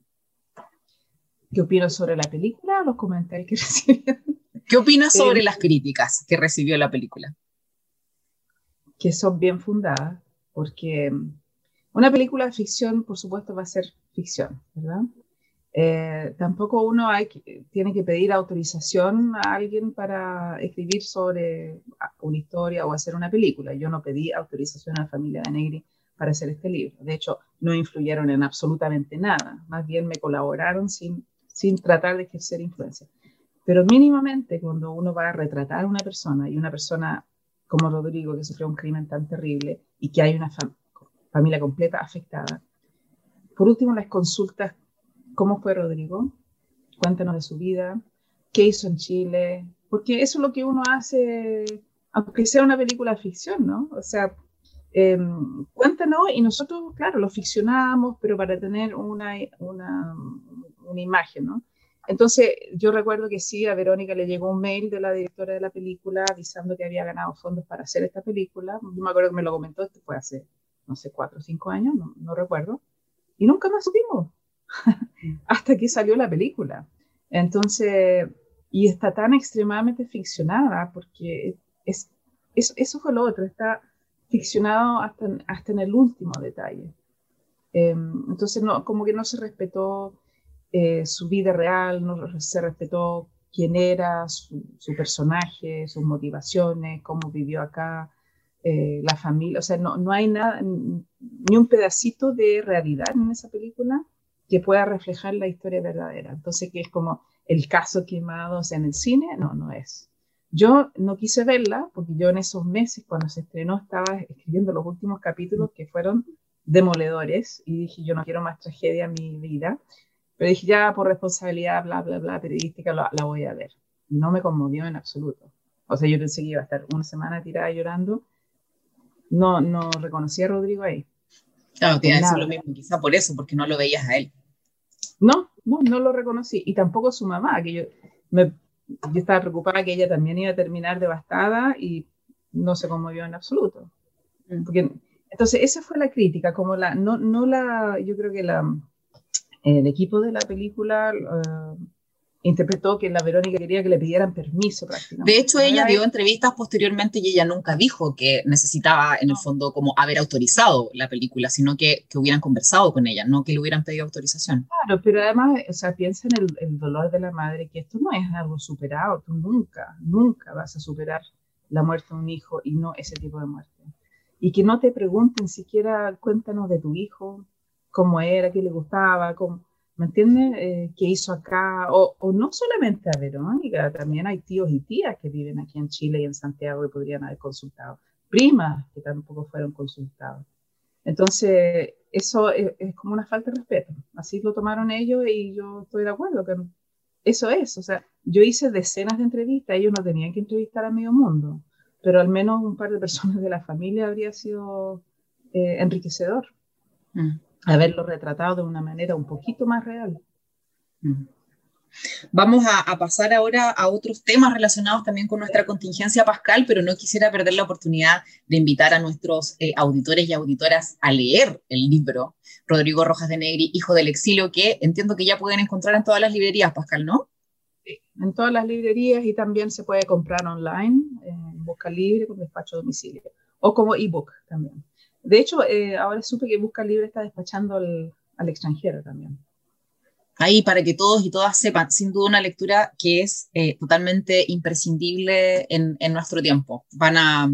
¿Qué opino sobre la película o los comentarios que recibió? ¿Qué opinas sobre eh, las críticas que recibió la película? Que son bien fundadas. Porque una película de ficción, por supuesto, va a ser ficción, ¿verdad? Eh, tampoco uno hay que, tiene que pedir autorización a alguien para escribir sobre una historia o hacer una película. Yo no pedí autorización a la familia de Negri para hacer este libro. De hecho, no influyeron en absolutamente nada. Más bien me colaboraron sin, sin tratar de ejercer influencia. Pero mínimamente, cuando uno va a retratar a una persona y una persona como Rodrigo, que sufrió un crimen tan terrible y que hay una fam familia completa afectada. Por último, las consultas, ¿cómo fue Rodrigo? Cuéntanos de su vida, qué hizo en Chile, porque eso es lo que uno hace, aunque sea una película de ficción, ¿no? O sea, eh, cuéntanos y nosotros, claro, lo ficcionamos, pero para tener una, una, una imagen, ¿no? Entonces, yo recuerdo que sí, a Verónica le llegó un mail de la directora de la película avisando que había ganado fondos para hacer esta película. Yo me acuerdo que me lo comentó, esto fue hace, no sé, cuatro o cinco años, no, no recuerdo. Y nunca más supimos, hasta que salió la película. Entonces, y está tan extremadamente ficcionada, porque es, es, eso fue lo otro, está ficcionado hasta, hasta en el último detalle. Eh, entonces, no, como que no se respetó eh, su vida real, no se respetó quién era, su, su personaje, sus motivaciones, cómo vivió acá, eh, la familia. O sea, no, no hay nada, ni un pedacito de realidad en esa película que pueda reflejar la historia verdadera. Entonces, que es como el caso quemado, o sea, en el cine, no, no es. Yo no quise verla porque yo en esos meses, cuando se estrenó, estaba escribiendo los últimos capítulos que fueron demoledores y dije, yo no quiero más tragedia en mi vida. Pero dije, ya por responsabilidad, bla, bla, bla, periodística, la, la voy a ver. Y no me conmovió en absoluto. O sea, yo pensé que iba a estar una semana tirada llorando. No, no reconocí a Rodrigo ahí. Claro, te iba a decir lo mismo, quizá por eso, porque no lo veías a él. No, no, no lo reconocí. Y tampoco su mamá, que yo, me, yo estaba preocupada que ella también iba a terminar devastada y no se conmovió en absoluto. Porque, entonces, esa fue la crítica, como la, no, no la, yo creo que la, el equipo de la película uh, interpretó que la Verónica quería que le pidieran permiso prácticamente. De hecho, ella dio entrevistas posteriormente y ella nunca dijo que necesitaba, en el fondo, como haber autorizado la película, sino que, que hubieran conversado con ella, no que le hubieran pedido autorización. Claro, pero además, o sea, piensa en el, el dolor de la madre, que esto no es algo superado, tú nunca, nunca vas a superar la muerte de un hijo y no ese tipo de muerte. Y que no te pregunten siquiera, cuéntanos de tu hijo, cómo era, qué le gustaba, cómo, ¿me entiendes? Eh, ¿Qué hizo acá? O, o no solamente a Verónica, también hay tíos y tías que viven aquí en Chile y en Santiago que podrían haber consultado, primas que tampoco fueron consultadas. Entonces, eso es, es como una falta de respeto. Así lo tomaron ellos y yo estoy de acuerdo que eso es. O sea, yo hice decenas de entrevistas, ellos no tenían que entrevistar a medio mundo, pero al menos un par de personas de la familia habría sido eh, enriquecedor. Mm. Haberlo retratado de una manera un poquito más real. Mm. Vamos a, a pasar ahora a otros temas relacionados también con nuestra contingencia, Pascal, pero no quisiera perder la oportunidad de invitar a nuestros eh, auditores y auditoras a leer el libro Rodrigo Rojas de Negri, Hijo del Exilio, que entiendo que ya pueden encontrar en todas las librerías, Pascal, ¿no? Sí, en todas las librerías y también se puede comprar online, en Busca Libre, con despacho a domicilio, o como ebook también. De hecho, eh, ahora supe que Busca Libre está despachando al, al extranjero también. Ahí para que todos y todas sepan, sin duda una lectura que es eh, totalmente imprescindible en, en nuestro tiempo. Van a,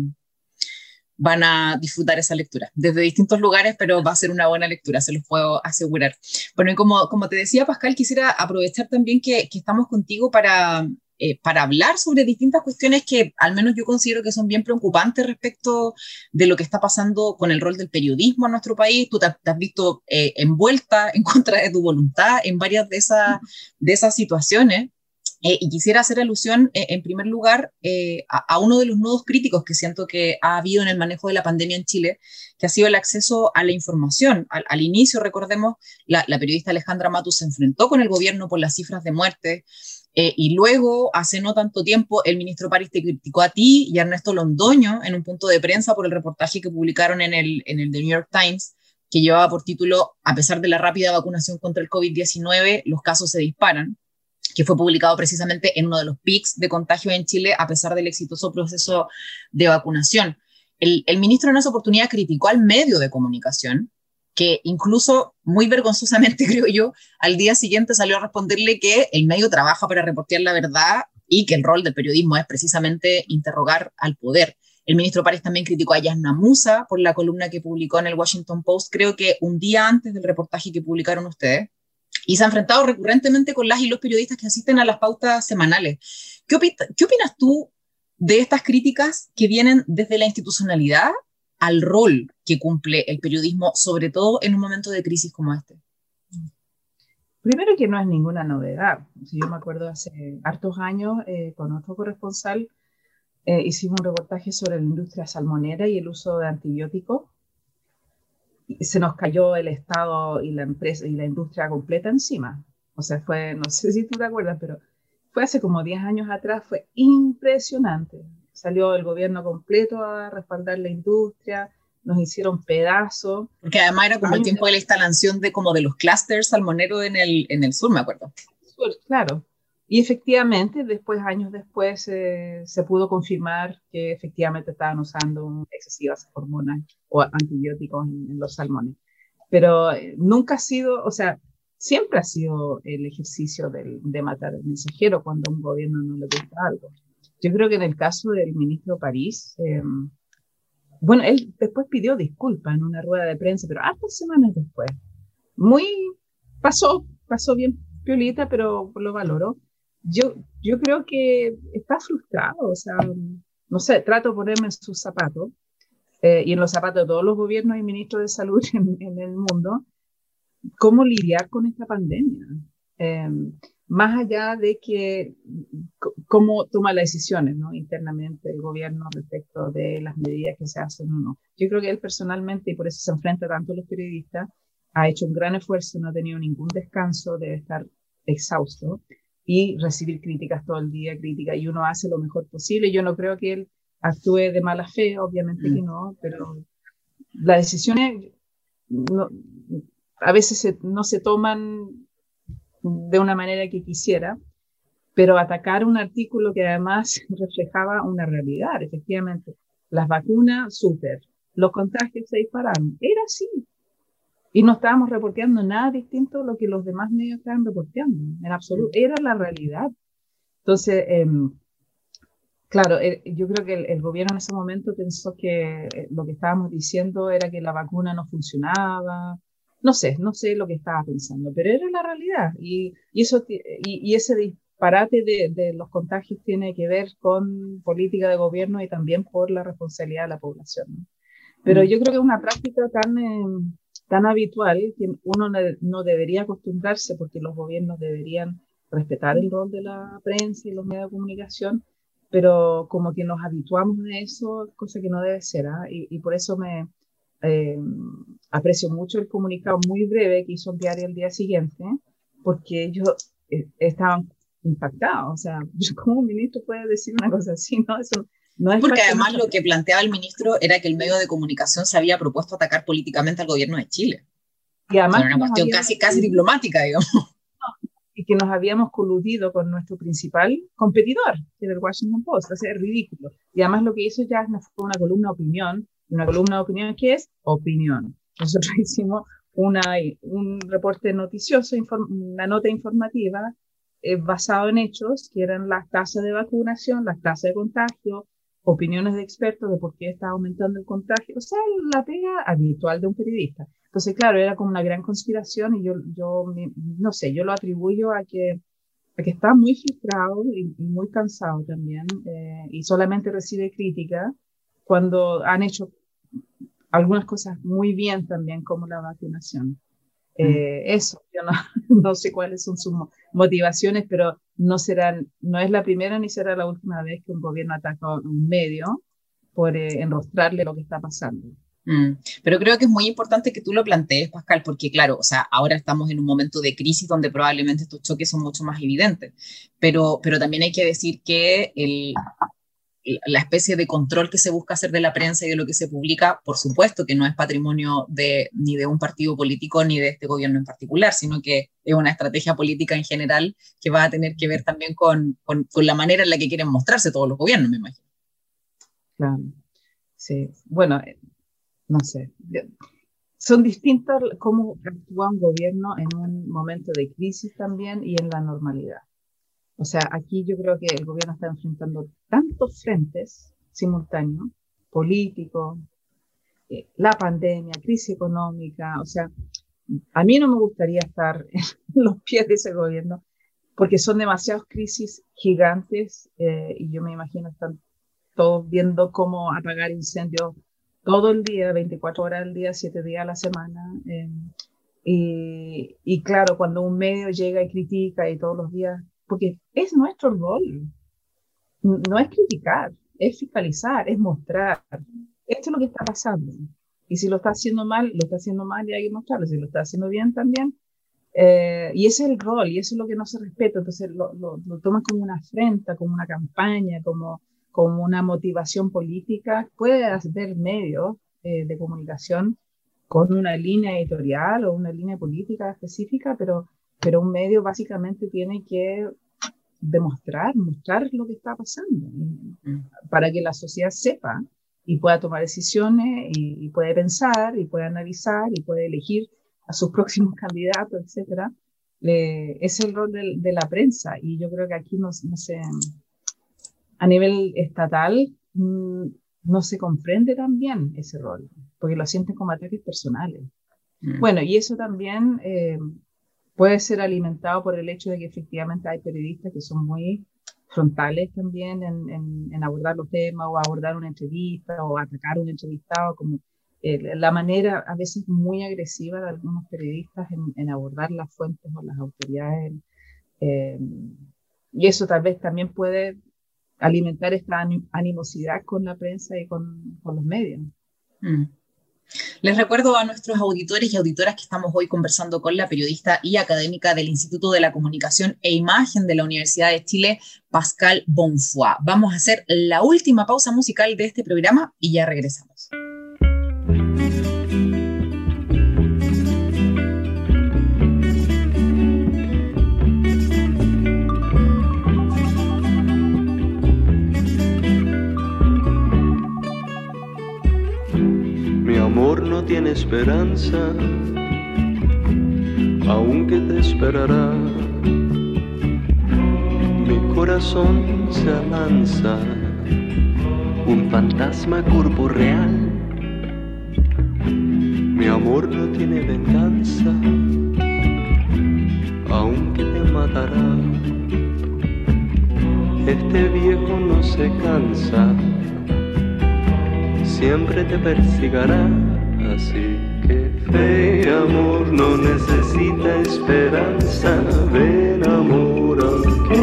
van a disfrutar esa lectura desde distintos lugares, pero va a ser una buena lectura, se los puedo asegurar. Bueno, y como, como te decía, Pascal, quisiera aprovechar también que, que estamos contigo para... Eh, para hablar sobre distintas cuestiones que al menos yo considero que son bien preocupantes respecto de lo que está pasando con el rol del periodismo en nuestro país. Tú te, te has visto eh, envuelta en contra de tu voluntad en varias de, esa, de esas situaciones. Eh, y quisiera hacer alusión, eh, en primer lugar, eh, a, a uno de los nudos críticos que siento que ha habido en el manejo de la pandemia en Chile, que ha sido el acceso a la información. Al, al inicio, recordemos, la, la periodista Alejandra Matus se enfrentó con el gobierno por las cifras de muerte. Eh, y luego, hace no tanto tiempo, el ministro París te criticó a ti y a Ernesto Londoño en un punto de prensa por el reportaje que publicaron en el, en el The New York Times, que llevaba por título "A pesar de la rápida vacunación contra el COVID diecinueve, los casos se disparan", que fue publicado precisamente en uno de los pics de contagio en Chile a pesar del exitoso proceso de vacunación. El, el ministro en esa oportunidad criticó al medio de comunicación, que incluso, muy vergonzosamente creo yo, al día siguiente salió a responderle que el medio trabaja para reportear la verdad y que el rol del periodismo es precisamente interrogar al poder. El ministro París también criticó a Yasna Musa por la columna que publicó en el Washington Post, creo que un día antes del reportaje que publicaron ustedes, y se ha enfrentado recurrentemente con las y los periodistas que asisten a las pautas semanales. ¿Qué, opi- qué opinas tú de estas críticas que vienen desde la institucionalidad al rol que cumple el periodismo, sobre todo en un momento de crisis como este? Primero que no es ninguna novedad. Yo me acuerdo hace hartos años, eh, con otro corresponsal, eh, hicimos un reportaje sobre la industria salmonera y el uso de antibióticos. Y se nos cayó el Estado y la empresa y la industria completa encima. O sea, fue, no sé si tú te acuerdas, pero fue hace como diez años atrás, fue impresionante. Salió el gobierno completo a respaldar la industria, nos hicieron pedazos. Porque además era como el Años tiempo de la instalación de como de los clústeres salmoneros en el, en el sur, me acuerdo. después, claro. Y efectivamente, después, años después, eh, se pudo confirmar que efectivamente estaban usando excesivas hormonas o antibióticos en, en los salmones. Pero eh, nunca ha sido, o sea, siempre ha sido el ejercicio del, de matar al mensajero cuando a un gobierno no le gusta algo. Yo creo que en el caso del ministro París, eh, bueno, él después pidió disculpas en una rueda de prensa, pero hartas semanas después. Muy, pasó, pasó bien piolita, pero lo valoró. Yo, yo creo que está frustrado, o sea, no sé, trato de ponerme en sus zapatos eh, y en los zapatos de todos los gobiernos y ministros de salud en, en el mundo, cómo lidiar con esta pandemia. Eh, más allá de que cómo toma las decisiones, ¿no? Internamente el gobierno respecto de las medidas que se hacen o no. Yo creo que él personalmente, y por eso se enfrenta tanto a los periodistas, ha hecho un gran esfuerzo, no ha tenido ningún descanso, debe estar exhausto y recibir críticas todo el día, críticas, y uno hace lo mejor posible. Yo no creo que él actúe de mala fe, obviamente mm. que no, pero las decisiones no, a veces se, no se toman de una manera que quisiera, pero atacar un artículo que además reflejaba una realidad, efectivamente, las vacunas, súper, los contagios se dispararon, era así, y no estábamos reporteando nada distinto a lo que los demás medios estaban reporteando, en absoluto, era la realidad. Entonces, eh, claro, eh, yo creo que el, el gobierno en ese momento pensó que eh, lo que estábamos diciendo era que la vacuna no funcionaba. No sé, no sé lo que estaba pensando, pero era la realidad. Y, y, eso, y, y ese disparate de, de los contagios tiene que ver con política de gobierno y también por la responsabilidad de la población, ¿no? Pero yo creo que es una práctica tan, eh, tan habitual que uno no debería acostumbrarse, porque los gobiernos deberían respetar el rol de la prensa y los medios de comunicación, pero como que nos habituamos a eso, cosa que no debe ser, ¿eh? y, y por eso me... Eh, aprecio mucho el comunicado muy breve que hizo el diario el día siguiente, porque ellos eh, estaban impactados. O sea, ¿cómo un ministro puede decir una cosa así? No, eso no es porque además lo que planteaba el ministro era que el medio de comunicación se había propuesto atacar políticamente al gobierno de Chile. Y además, o sea, una cuestión casi, casi diplomática, digamos. Y que nos habíamos coludido con nuestro principal competidor, que era el Washington Post. O sea, es ridículo. Y además lo que hizo ya fue una columna de opinión. Una columna de opinión, ¿qué es? Opinión. Nosotros hicimos una, un reporte noticioso, una nota informativa eh, basado en hechos, que eran las tasas de vacunación, las tasas de contagio, opiniones de expertos de por qué está aumentando el contagio. O sea, la pega habitual de un periodista. Entonces, claro, era como una gran conspiración y yo, yo no sé, yo lo atribuyo a que, a que está muy frustrado y, y muy cansado también eh, y solamente recibe crítica cuando han hecho algunas cosas muy bien también, como la vacunación. Eh, mm. Eso, yo no, no sé cuáles son sus motivaciones, pero no, serán, no es la primera ni será la última vez que un gobierno ataca a un medio por eh, enrostrarle lo que está pasando. Mm. Pero creo que es muy importante que tú lo plantees, Pascal, porque claro, o sea, ahora estamos en un momento de crisis donde probablemente estos choques son mucho más evidentes, pero, pero también hay que decir que el, la especie de control que se busca hacer de la prensa y de lo que se publica, por supuesto que no es patrimonio de, ni de un partido político ni de este gobierno en particular, sino que es una estrategia política en general que va a tener que ver también con, con, con la manera en la que quieren mostrarse todos los gobiernos, me imagino. Claro, sí. Bueno, no sé. Son distintos cómo actúa un gobierno en un momento de crisis también y en la normalidad. O sea, aquí yo creo que el gobierno está enfrentando tantos frentes simultáneos, políticos, eh, la pandemia, crisis económica. O sea, a mí no me gustaría estar en los pies de ese gobierno porque son demasiadas crisis gigantes eh, y yo me imagino están todos viendo cómo apagar incendios todo el día, veinticuatro horas al día, siete días a la semana. Eh, y, y claro, cuando un medio llega y critica y todos los días, porque es nuestro rol, no es criticar, es fiscalizar, es mostrar. Esto es lo que está pasando. Y si lo está haciendo mal, lo está haciendo mal y hay que mostrarlo. Si lo está haciendo bien también, Eh, y ese es el rol, y eso es lo que no se respeta. Entonces lo, lo, lo toman como una afrenta, como una campaña, como, como una motivación política. Puede haber medios eh, de comunicación con una línea editorial o una línea política específica, pero, pero un medio básicamente tiene que demostrar, mostrar lo que está pasando, mm. para que la sociedad sepa y pueda tomar decisiones y, y puede pensar y puede analizar y puede elegir a sus próximos candidatos, etcétera. Eh, ese es el rol de, de la prensa, y yo creo que aquí no, no se, a nivel estatal mmm, no se comprende tan bien ese rol, porque lo sienten como ataques personales. Mm. Bueno, y eso también eh, puede ser alimentado por el hecho de que efectivamente hay periodistas que son muy frontales también en, en, en abordar los temas, o abordar una entrevista, o atacar a un entrevistado, como eh, la manera a veces muy agresiva de algunos periodistas en, en abordar las fuentes o las autoridades. Eh, y eso tal vez también puede alimentar esta animosidad con la prensa y con, con los medios. Mm. Les recuerdo a nuestros auditores y auditoras que estamos hoy conversando con la periodista y académica del Instituto de la Comunicación e Imagen de la Universidad de Chile, Pascale Bonfoy. Vamos a hacer la última pausa musical de este programa y ya regresamos. Mi amor no tiene esperanza, aunque te esperará. Mi corazón se avanza, un fantasma corporeal. Mi amor no tiene venganza, aunque te matará. Este viejo no se cansa, siempre te persigará. Así que fe y amor no necesita esperanza. Ven amor aquí.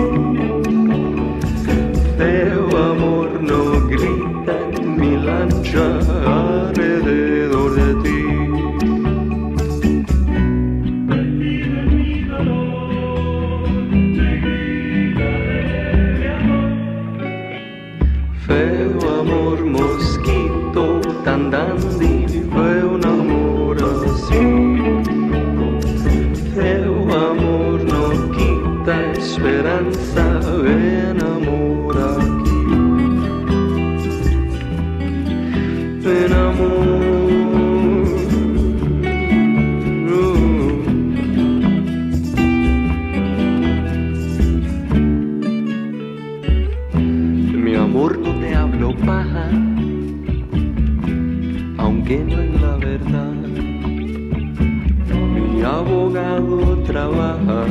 Feo amor no grita en mi lancha alrededor de ti. Feo amor mosquito tan dandy, fue un amor así. Feo amor no quita esperanza, ven amor aquí. Ven amor, uh. Mi amor no te hablo paja, aunque no es la verdad. Mi abogado trabaja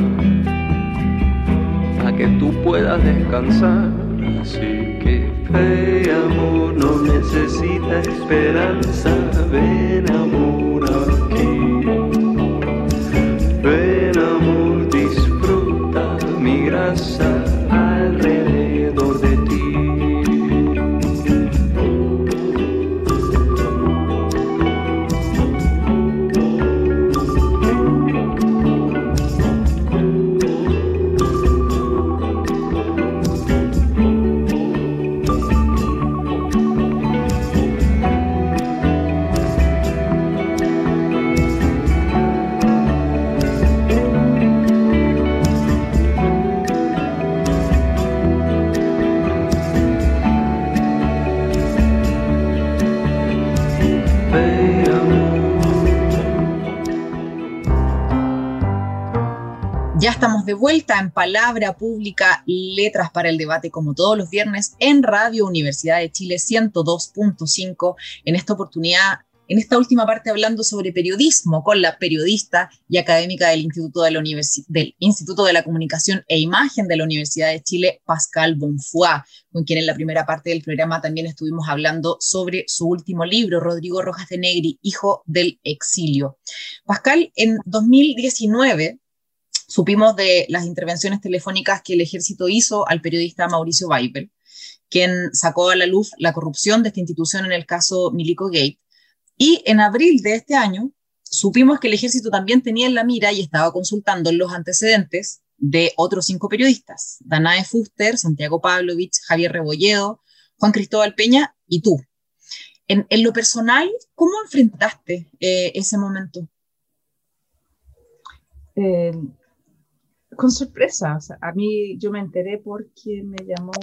para que tú puedas descansar. Así que fe y amor no necesita esperanza. Ven amor aquí. Ven amor, disfruta mi grasa alrededor de ti. Ya estamos de vuelta en Palabra Pública, Letras para el Debate, como todos los viernes, en Radio Universidad de Chile ciento dos punto cinco. En esta oportunidad, en esta última parte, hablando sobre periodismo con la periodista y académica del Instituto de la, Universi- del Instituto de la Comunicación e Imagen de la Universidad de Chile, Pascale Bonfoy, con quien en la primera parte del programa también estuvimos hablando sobre su último libro, Rodrigo Rojas de Negri, Hijo del Exilio. Pascale, en dos mil diecinueve... supimos de las intervenciones telefónicas que el ejército hizo al periodista Mauricio Weibel, quien sacó a la luz la corrupción de esta institución en el caso Milico Gate. Y en abril de este año supimos que el ejército también tenía en la mira y estaba consultando los antecedentes de otros cinco periodistas, Danae Fuster, Santiago Pavlovich, Javier Rebolledo, Juan Cristóbal Peña y tú. En, en lo personal, ¿cómo enfrentaste eh, ese momento? Eh, con sorpresa, o sea, a mí yo me enteré porque me llamó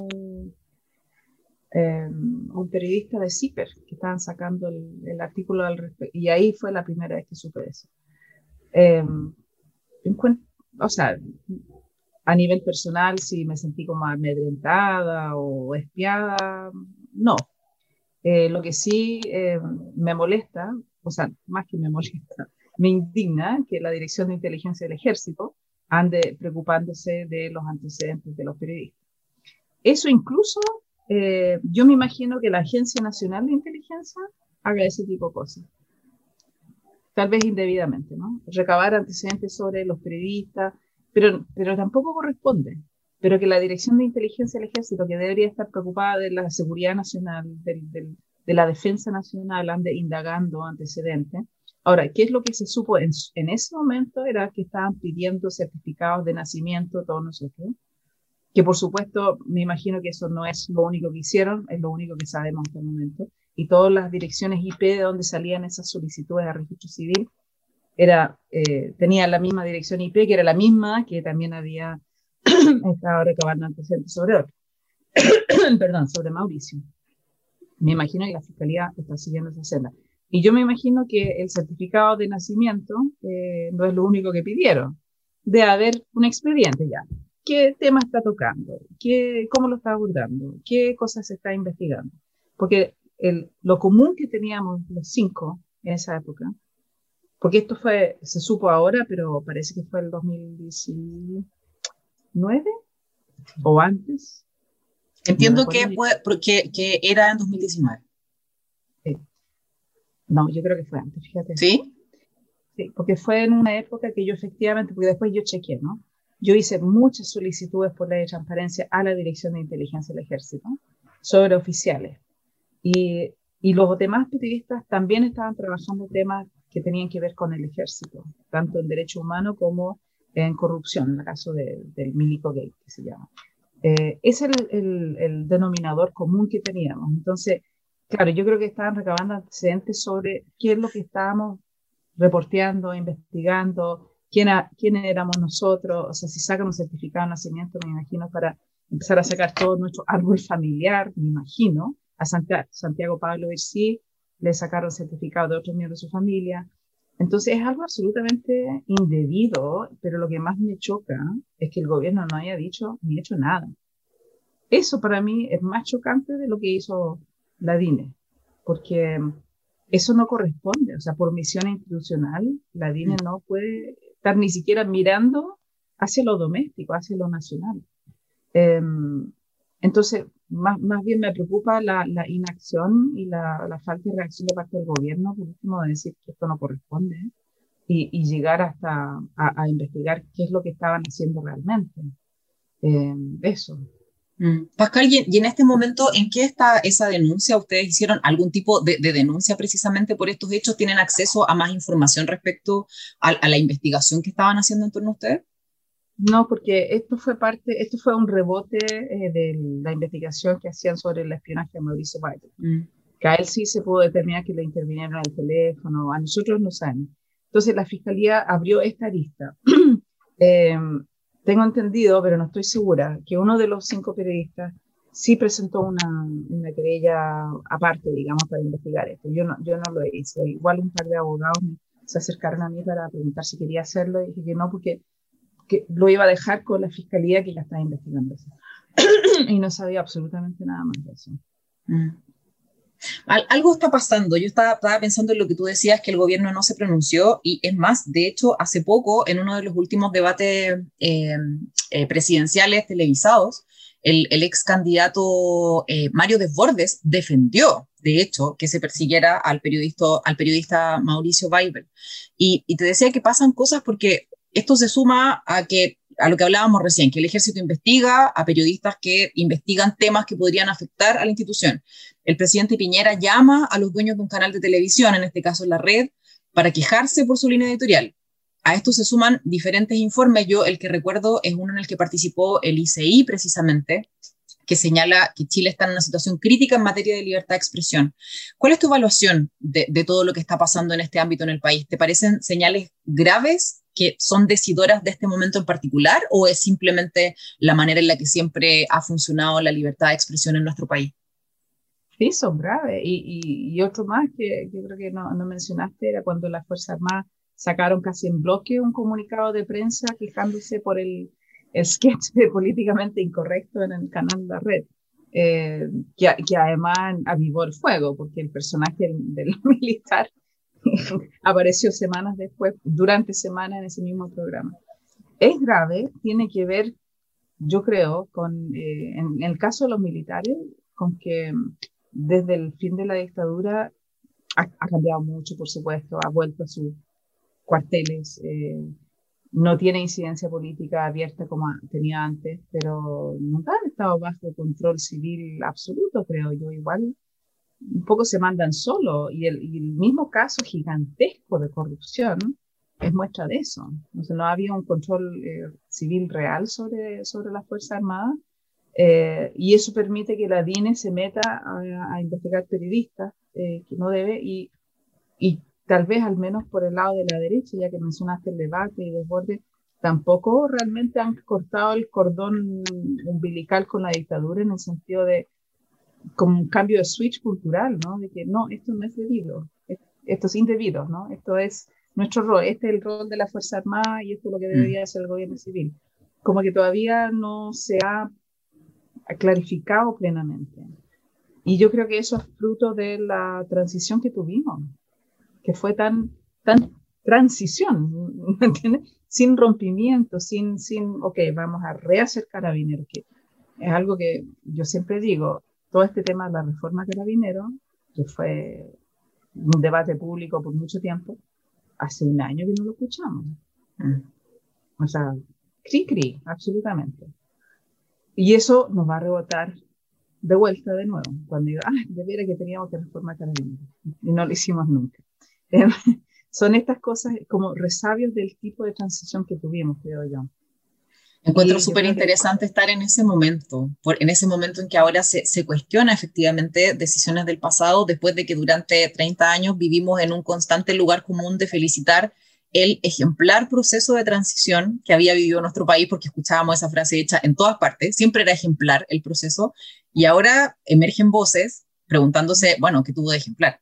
eh, un periodista de CIPER que estaban sacando el, el artículo al respecto, y ahí fue la primera vez que supe eso. Eh, o sea, a nivel personal, si me sentí como amedrentada o espiada, no. Eh, lo que sí eh, me molesta, o sea, más que me molesta, me indigna que la Dirección de Inteligencia del Ejército ande preocupándose de los antecedentes de los periodistas. Eso incluso, eh, yo me imagino que la Agencia Nacional de Inteligencia haga ese tipo de cosas. Tal vez indebidamente, ¿no? Recabar antecedentes sobre los periodistas, pero, pero tampoco corresponde. Pero que la Dirección de Inteligencia del Ejército, que debería estar preocupada de la seguridad nacional, del, del, de la defensa nacional, ande indagando antecedentes. Ahora, ¿qué es lo que se supo en, en ese momento? Era que estaban pidiendo certificados de nacimiento todos nosotros, que por supuesto me imagino que eso no es lo único que hicieron, es lo único que sabemos hasta el momento, y todas las direcciones I P de donde salían esas solicitudes de registro civil era, eh, tenía la misma dirección I P, que era la misma que también había estaba recabando antecedentes sobre otro. Perdón, sobre Mauricio. Me imagino que la Fiscalía está siguiendo esa senda. Y yo me imagino que el certificado de nacimiento eh, no es lo único que pidieron. De haber un expediente ya. ¿Qué tema está tocando? ¿Qué, ¿Cómo lo está abordando? ¿Qué cosas se está investigando? Porque el, lo común que teníamos los cinco en esa época, porque esto fue, se supo ahora, pero parece que fue el dos mil diecinueve o antes. Entiendo no que, fue, que, que era en dos mil diecinueve. Sí. No, yo creo que fue antes, fíjate. ¿Sí? Sí, porque fue en una época que yo efectivamente, porque después yo chequeé, ¿no? Yo hice muchas solicitudes por ley de transparencia a la Dirección de Inteligencia del Ejército sobre oficiales. Y, y los demás periodistas también estaban trabajando temas que tenían que ver con el ejército, tanto en derecho humano como en corrupción, en el caso de, del Milico Gate, que se llama. Eh, es el, el, el denominador común que teníamos. Entonces, claro, yo creo que estaban recabando antecedentes sobre qué es lo que estábamos reporteando, investigando, quién, a, quién éramos nosotros, o sea, si sacan un certificado de nacimiento, me imagino, para empezar a sacar todo nuestro árbol familiar, me imagino. A Santiago, Santiago Pavlovich sí le sacaron certificado de otros miembros de su familia. Entonces es algo absolutamente indebido, pero lo que más me choca es que el gobierno no haya dicho ni hecho nada. Eso para mí es más chocante de lo que hizo la D I N E, porque eso no corresponde. O sea, por misión institucional, la D I N E no puede estar ni siquiera mirando hacia lo doméstico, hacia lo nacional. Eh, entonces, más, más bien me preocupa la, la inacción y la, la falta de reacción de parte del gobierno, por último, de decir que esto no corresponde, ¿eh? y, y llegar hasta a, a investigar qué es lo que estaban haciendo realmente. Eh, eso. Mm. Pascal, y, y en este momento, ¿en qué está esa denuncia? ¿Ustedes hicieron algún tipo de, de denuncia precisamente por estos hechos? ¿Tienen acceso a más información respecto a, a la investigación que estaban haciendo en torno a ustedes? No, porque esto fue parte, esto fue un rebote eh, de la investigación que hacían sobre el espionaje de Mauricio Biden. Mm. Que a él sí se pudo determinar que le intervinieron al teléfono, a nosotros no sabemos. Entonces la Fiscalía abrió esta lista. eh, tengo entendido, pero no estoy segura, que uno de los cinco periodistas sí presentó una, una querella aparte, digamos, para investigar esto. Yo no, yo no lo hice. Igual un par de abogados se acercaron a mí para preguntar si quería hacerlo y dije que no, porque que lo iba a dejar con la Fiscalía que ya estaba investigando eso. Y no sabía absolutamente nada más de eso. Mm. Algo está pasando. Yo estaba, estaba pensando en lo que tú decías, que el gobierno no se pronunció, y es más, de hecho, hace poco, en uno de los últimos debates eh, eh, presidenciales televisados, el, el ex candidato eh, Mario Desbordes defendió, de hecho, que se persiguiera al periodista, al periodista Mauricio Weibel. Y, y te decía que pasan cosas porque esto se suma a, que, a lo que hablábamos recién, que el ejército investiga a periodistas que investigan temas que podrían afectar a la institución. El presidente Piñera llama a los dueños de un canal de televisión, en este caso La Red, para quejarse por su línea editorial. A esto se suman diferentes informes. Yo el que recuerdo es uno en el que participó el I C I precisamente, que señala que Chile está en una situación crítica en materia de libertad de expresión. ¿Cuál es tu evaluación de, de todo lo que está pasando en este ámbito en el país? ¿Te parecen señales graves que son decidoras de este momento en particular o es simplemente la manera en la que siempre ha funcionado la libertad de expresión en nuestro país? Sí, son graves. Y, y, y otro más que yo creo que no, no mencionaste era cuando las Fuerzas Armadas sacaron casi en bloque un comunicado de prensa quejándose por el, el sketch de políticamente incorrecto en el canal La Red, eh, que, que además avivó el fuego, porque el personaje del, del militar apareció semanas después, durante semanas en ese mismo programa. Es grave, tiene que ver, yo creo, con, eh, en, en el caso de los militares, con que desde el fin de la dictadura ha, ha cambiado mucho, por supuesto, ha vuelto a sus cuarteles, eh, no tiene incidencia política abierta como tenía antes, pero nunca han estado bajo control civil absoluto, creo yo. Igual un poco se mandan solo y el, y el mismo caso gigantesco de corrupción es muestra de eso. O sea, no había un control eh, civil real sobre, sobre las Fuerzas Armadas, eh, y eso permite que la D I N E se meta a, a investigar periodistas eh, que no debe y, y tal vez al menos por el lado de la derecha, ya que mencionaste el debate y desborde, tampoco realmente han cortado el cordón umbilical con la dictadura en el sentido de como un cambio de switch cultural, ¿no? De que no, esto no es debido, esto es indebido, ¿no? Esto es nuestro rol, este es el rol de la Fuerza Armada y esto es lo que debería hacer el gobierno civil. Como que todavía no se ha clarificado plenamente. Y yo creo que eso es fruto de la transición que tuvimos, que fue tan, tan transición, ¿me entiendes? Sin rompimiento, sin, sin, ok, vamos a rehacer Carabineros, que es algo que yo siempre digo, todo este tema de la reforma Carabineros, que fue un debate público por mucho tiempo, hace un año que no lo escuchamos. Mm. O sea, cri cri, absolutamente. Y eso nos va a rebotar de vuelta de nuevo, cuando digo, ah, de veras que teníamos que reformar Carabineros, y no lo hicimos nunca. Eh, son estas cosas como resabios del tipo de transición que tuvimos, creo yo. Encuentro súper interesante que... estar en ese momento, por, en ese momento en que ahora se, se cuestiona efectivamente decisiones del pasado, después de que durante treinta años vivimos en un constante lugar común de felicitar el ejemplar proceso de transición que había vivido nuestro país, porque escuchábamos esa frase hecha en todas partes, siempre era ejemplar el proceso, y ahora emergen voces preguntándose, bueno, ¿qué tuvo de ejemplar?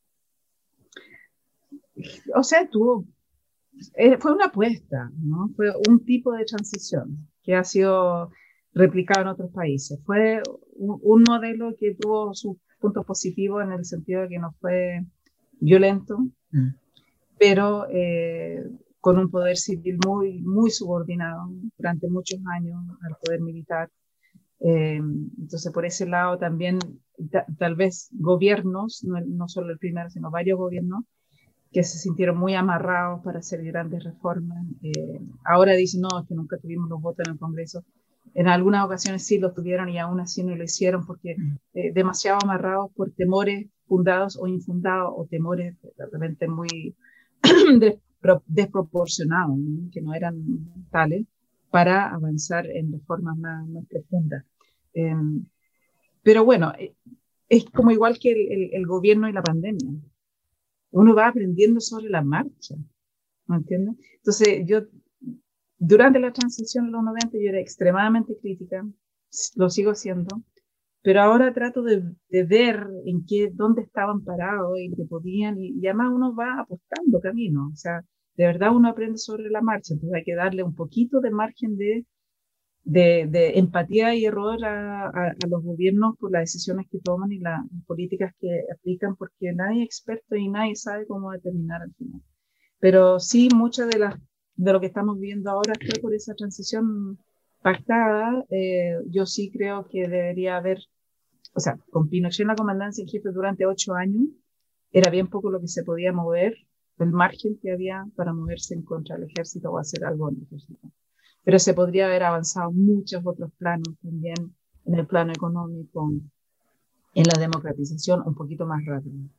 O sea, tuvo, fue una apuesta, ¿no? Fue un tipo de transición que ha sido replicado en otros países. Fue un, un modelo que tuvo sus puntos positivos en el sentido de que no fue violento, mm. pero eh, con un poder civil muy, muy subordinado durante muchos años al poder militar. Eh, entonces, por ese lado también, ta, tal vez gobiernos, no, no solo el primero, sino varios gobiernos, que se sintieron muy amarrados para hacer grandes reformas. Eh, ahora dicen, no, es que nunca tuvimos los votos en el Congreso. En algunas ocasiones sí los tuvieron y aún así no lo hicieron porque eh, demasiado amarrados por temores fundados o infundados o temores realmente muy desproporcionados, ¿no? Que no eran tales para avanzar en reformas más, más profundas. Eh, pero bueno, eh, es como igual que el, el, el gobierno y la pandemia. Uno va aprendiendo sobre la marcha, ¿me entiendes? Entonces, yo, durante la transición de los noventa, yo era extremadamente crítica, lo sigo siendo, pero ahora trato de, de ver en qué, dónde estaban parados y que podían, y, y además uno va apostando camino, o sea, de verdad uno aprende sobre la marcha, entonces hay que darle un poquito de margen de, de, de empatía y error a, a, a los gobiernos por las decisiones que toman y la, las políticas que aplican, porque nadie es experto y nadie sabe cómo determinar al final. Pero sí, mucho de, la, de lo que estamos viendo ahora fue por esa transición pactada. Eh, yo sí creo que debería haber, o sea, con Pinochet en la comandancia en jefe durante ocho años, era bien poco lo que se podía mover, el margen que había para moverse en contra del ejército o hacer algo en el ejército. Pero se podría haber avanzado en muchos otros planos también, en el plano económico, en la democratización, un poquito más rápido.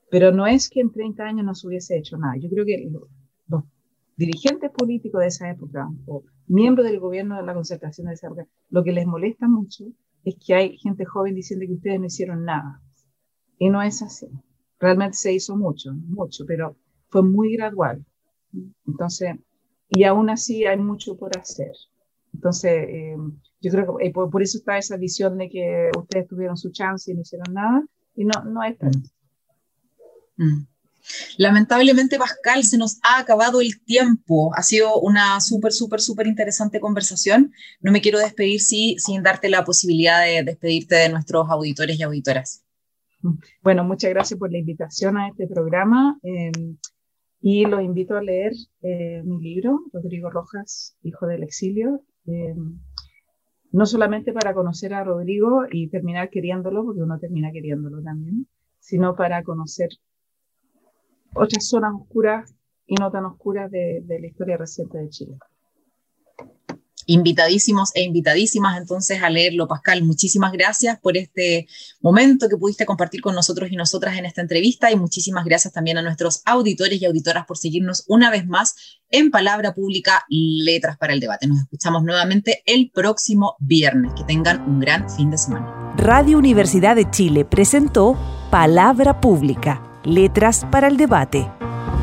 Pero no es que en treinta años no se hubiese hecho nada. Yo creo que los, los dirigentes políticos de esa época, o miembros del gobierno de la concertación de esa época, lo que les molesta mucho es que hay gente joven diciendo que ustedes no hicieron nada. Y no es así. Realmente se hizo mucho, mucho, pero fue muy gradual. Entonces, y aún así hay mucho por hacer. Entonces, eh, yo creo que eh, por, por eso está esa visión de que ustedes tuvieron su chance y no hicieron nada, y no, no es tanto. Mm. Lamentablemente, Pascal, se nos ha acabado el tiempo. Ha sido una súper, súper, súper interesante conversación. No me quiero despedir sí, sin darte la posibilidad de despedirte de nuestros auditores y auditoras. Bueno, muchas gracias por la invitación a este programa eh, y los invito a leer eh, mi libro, Rodrigo Rojas, Hijo del Exilio, eh, no solamente para conocer a Rodrigo y terminar queriéndolo, porque uno termina queriéndolo también, sino para conocer otras zonas oscuras y no tan oscuras de, de la historia reciente de Chile. Invitadísimos e invitadísimas entonces a leerlo, Pascal. Muchísimas gracias por este momento que pudiste compartir con nosotros y nosotras en esta entrevista, y muchísimas gracias también a nuestros auditores y auditoras por seguirnos una vez más en Palabra Pública, Letras para el Debate. Nos escuchamos nuevamente el próximo viernes. Que tengan un gran fin de semana. Radio Universidad de Chile presentó Palabra Pública, Letras para el Debate.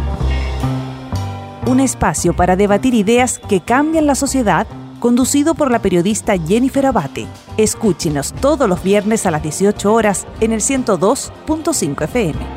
Un espacio para debatir ideas que cambian la sociedad, conducido por la periodista Jennifer Abate. Escúchenos todos los viernes a las dieciocho horas en el ciento dos punto cinco F M.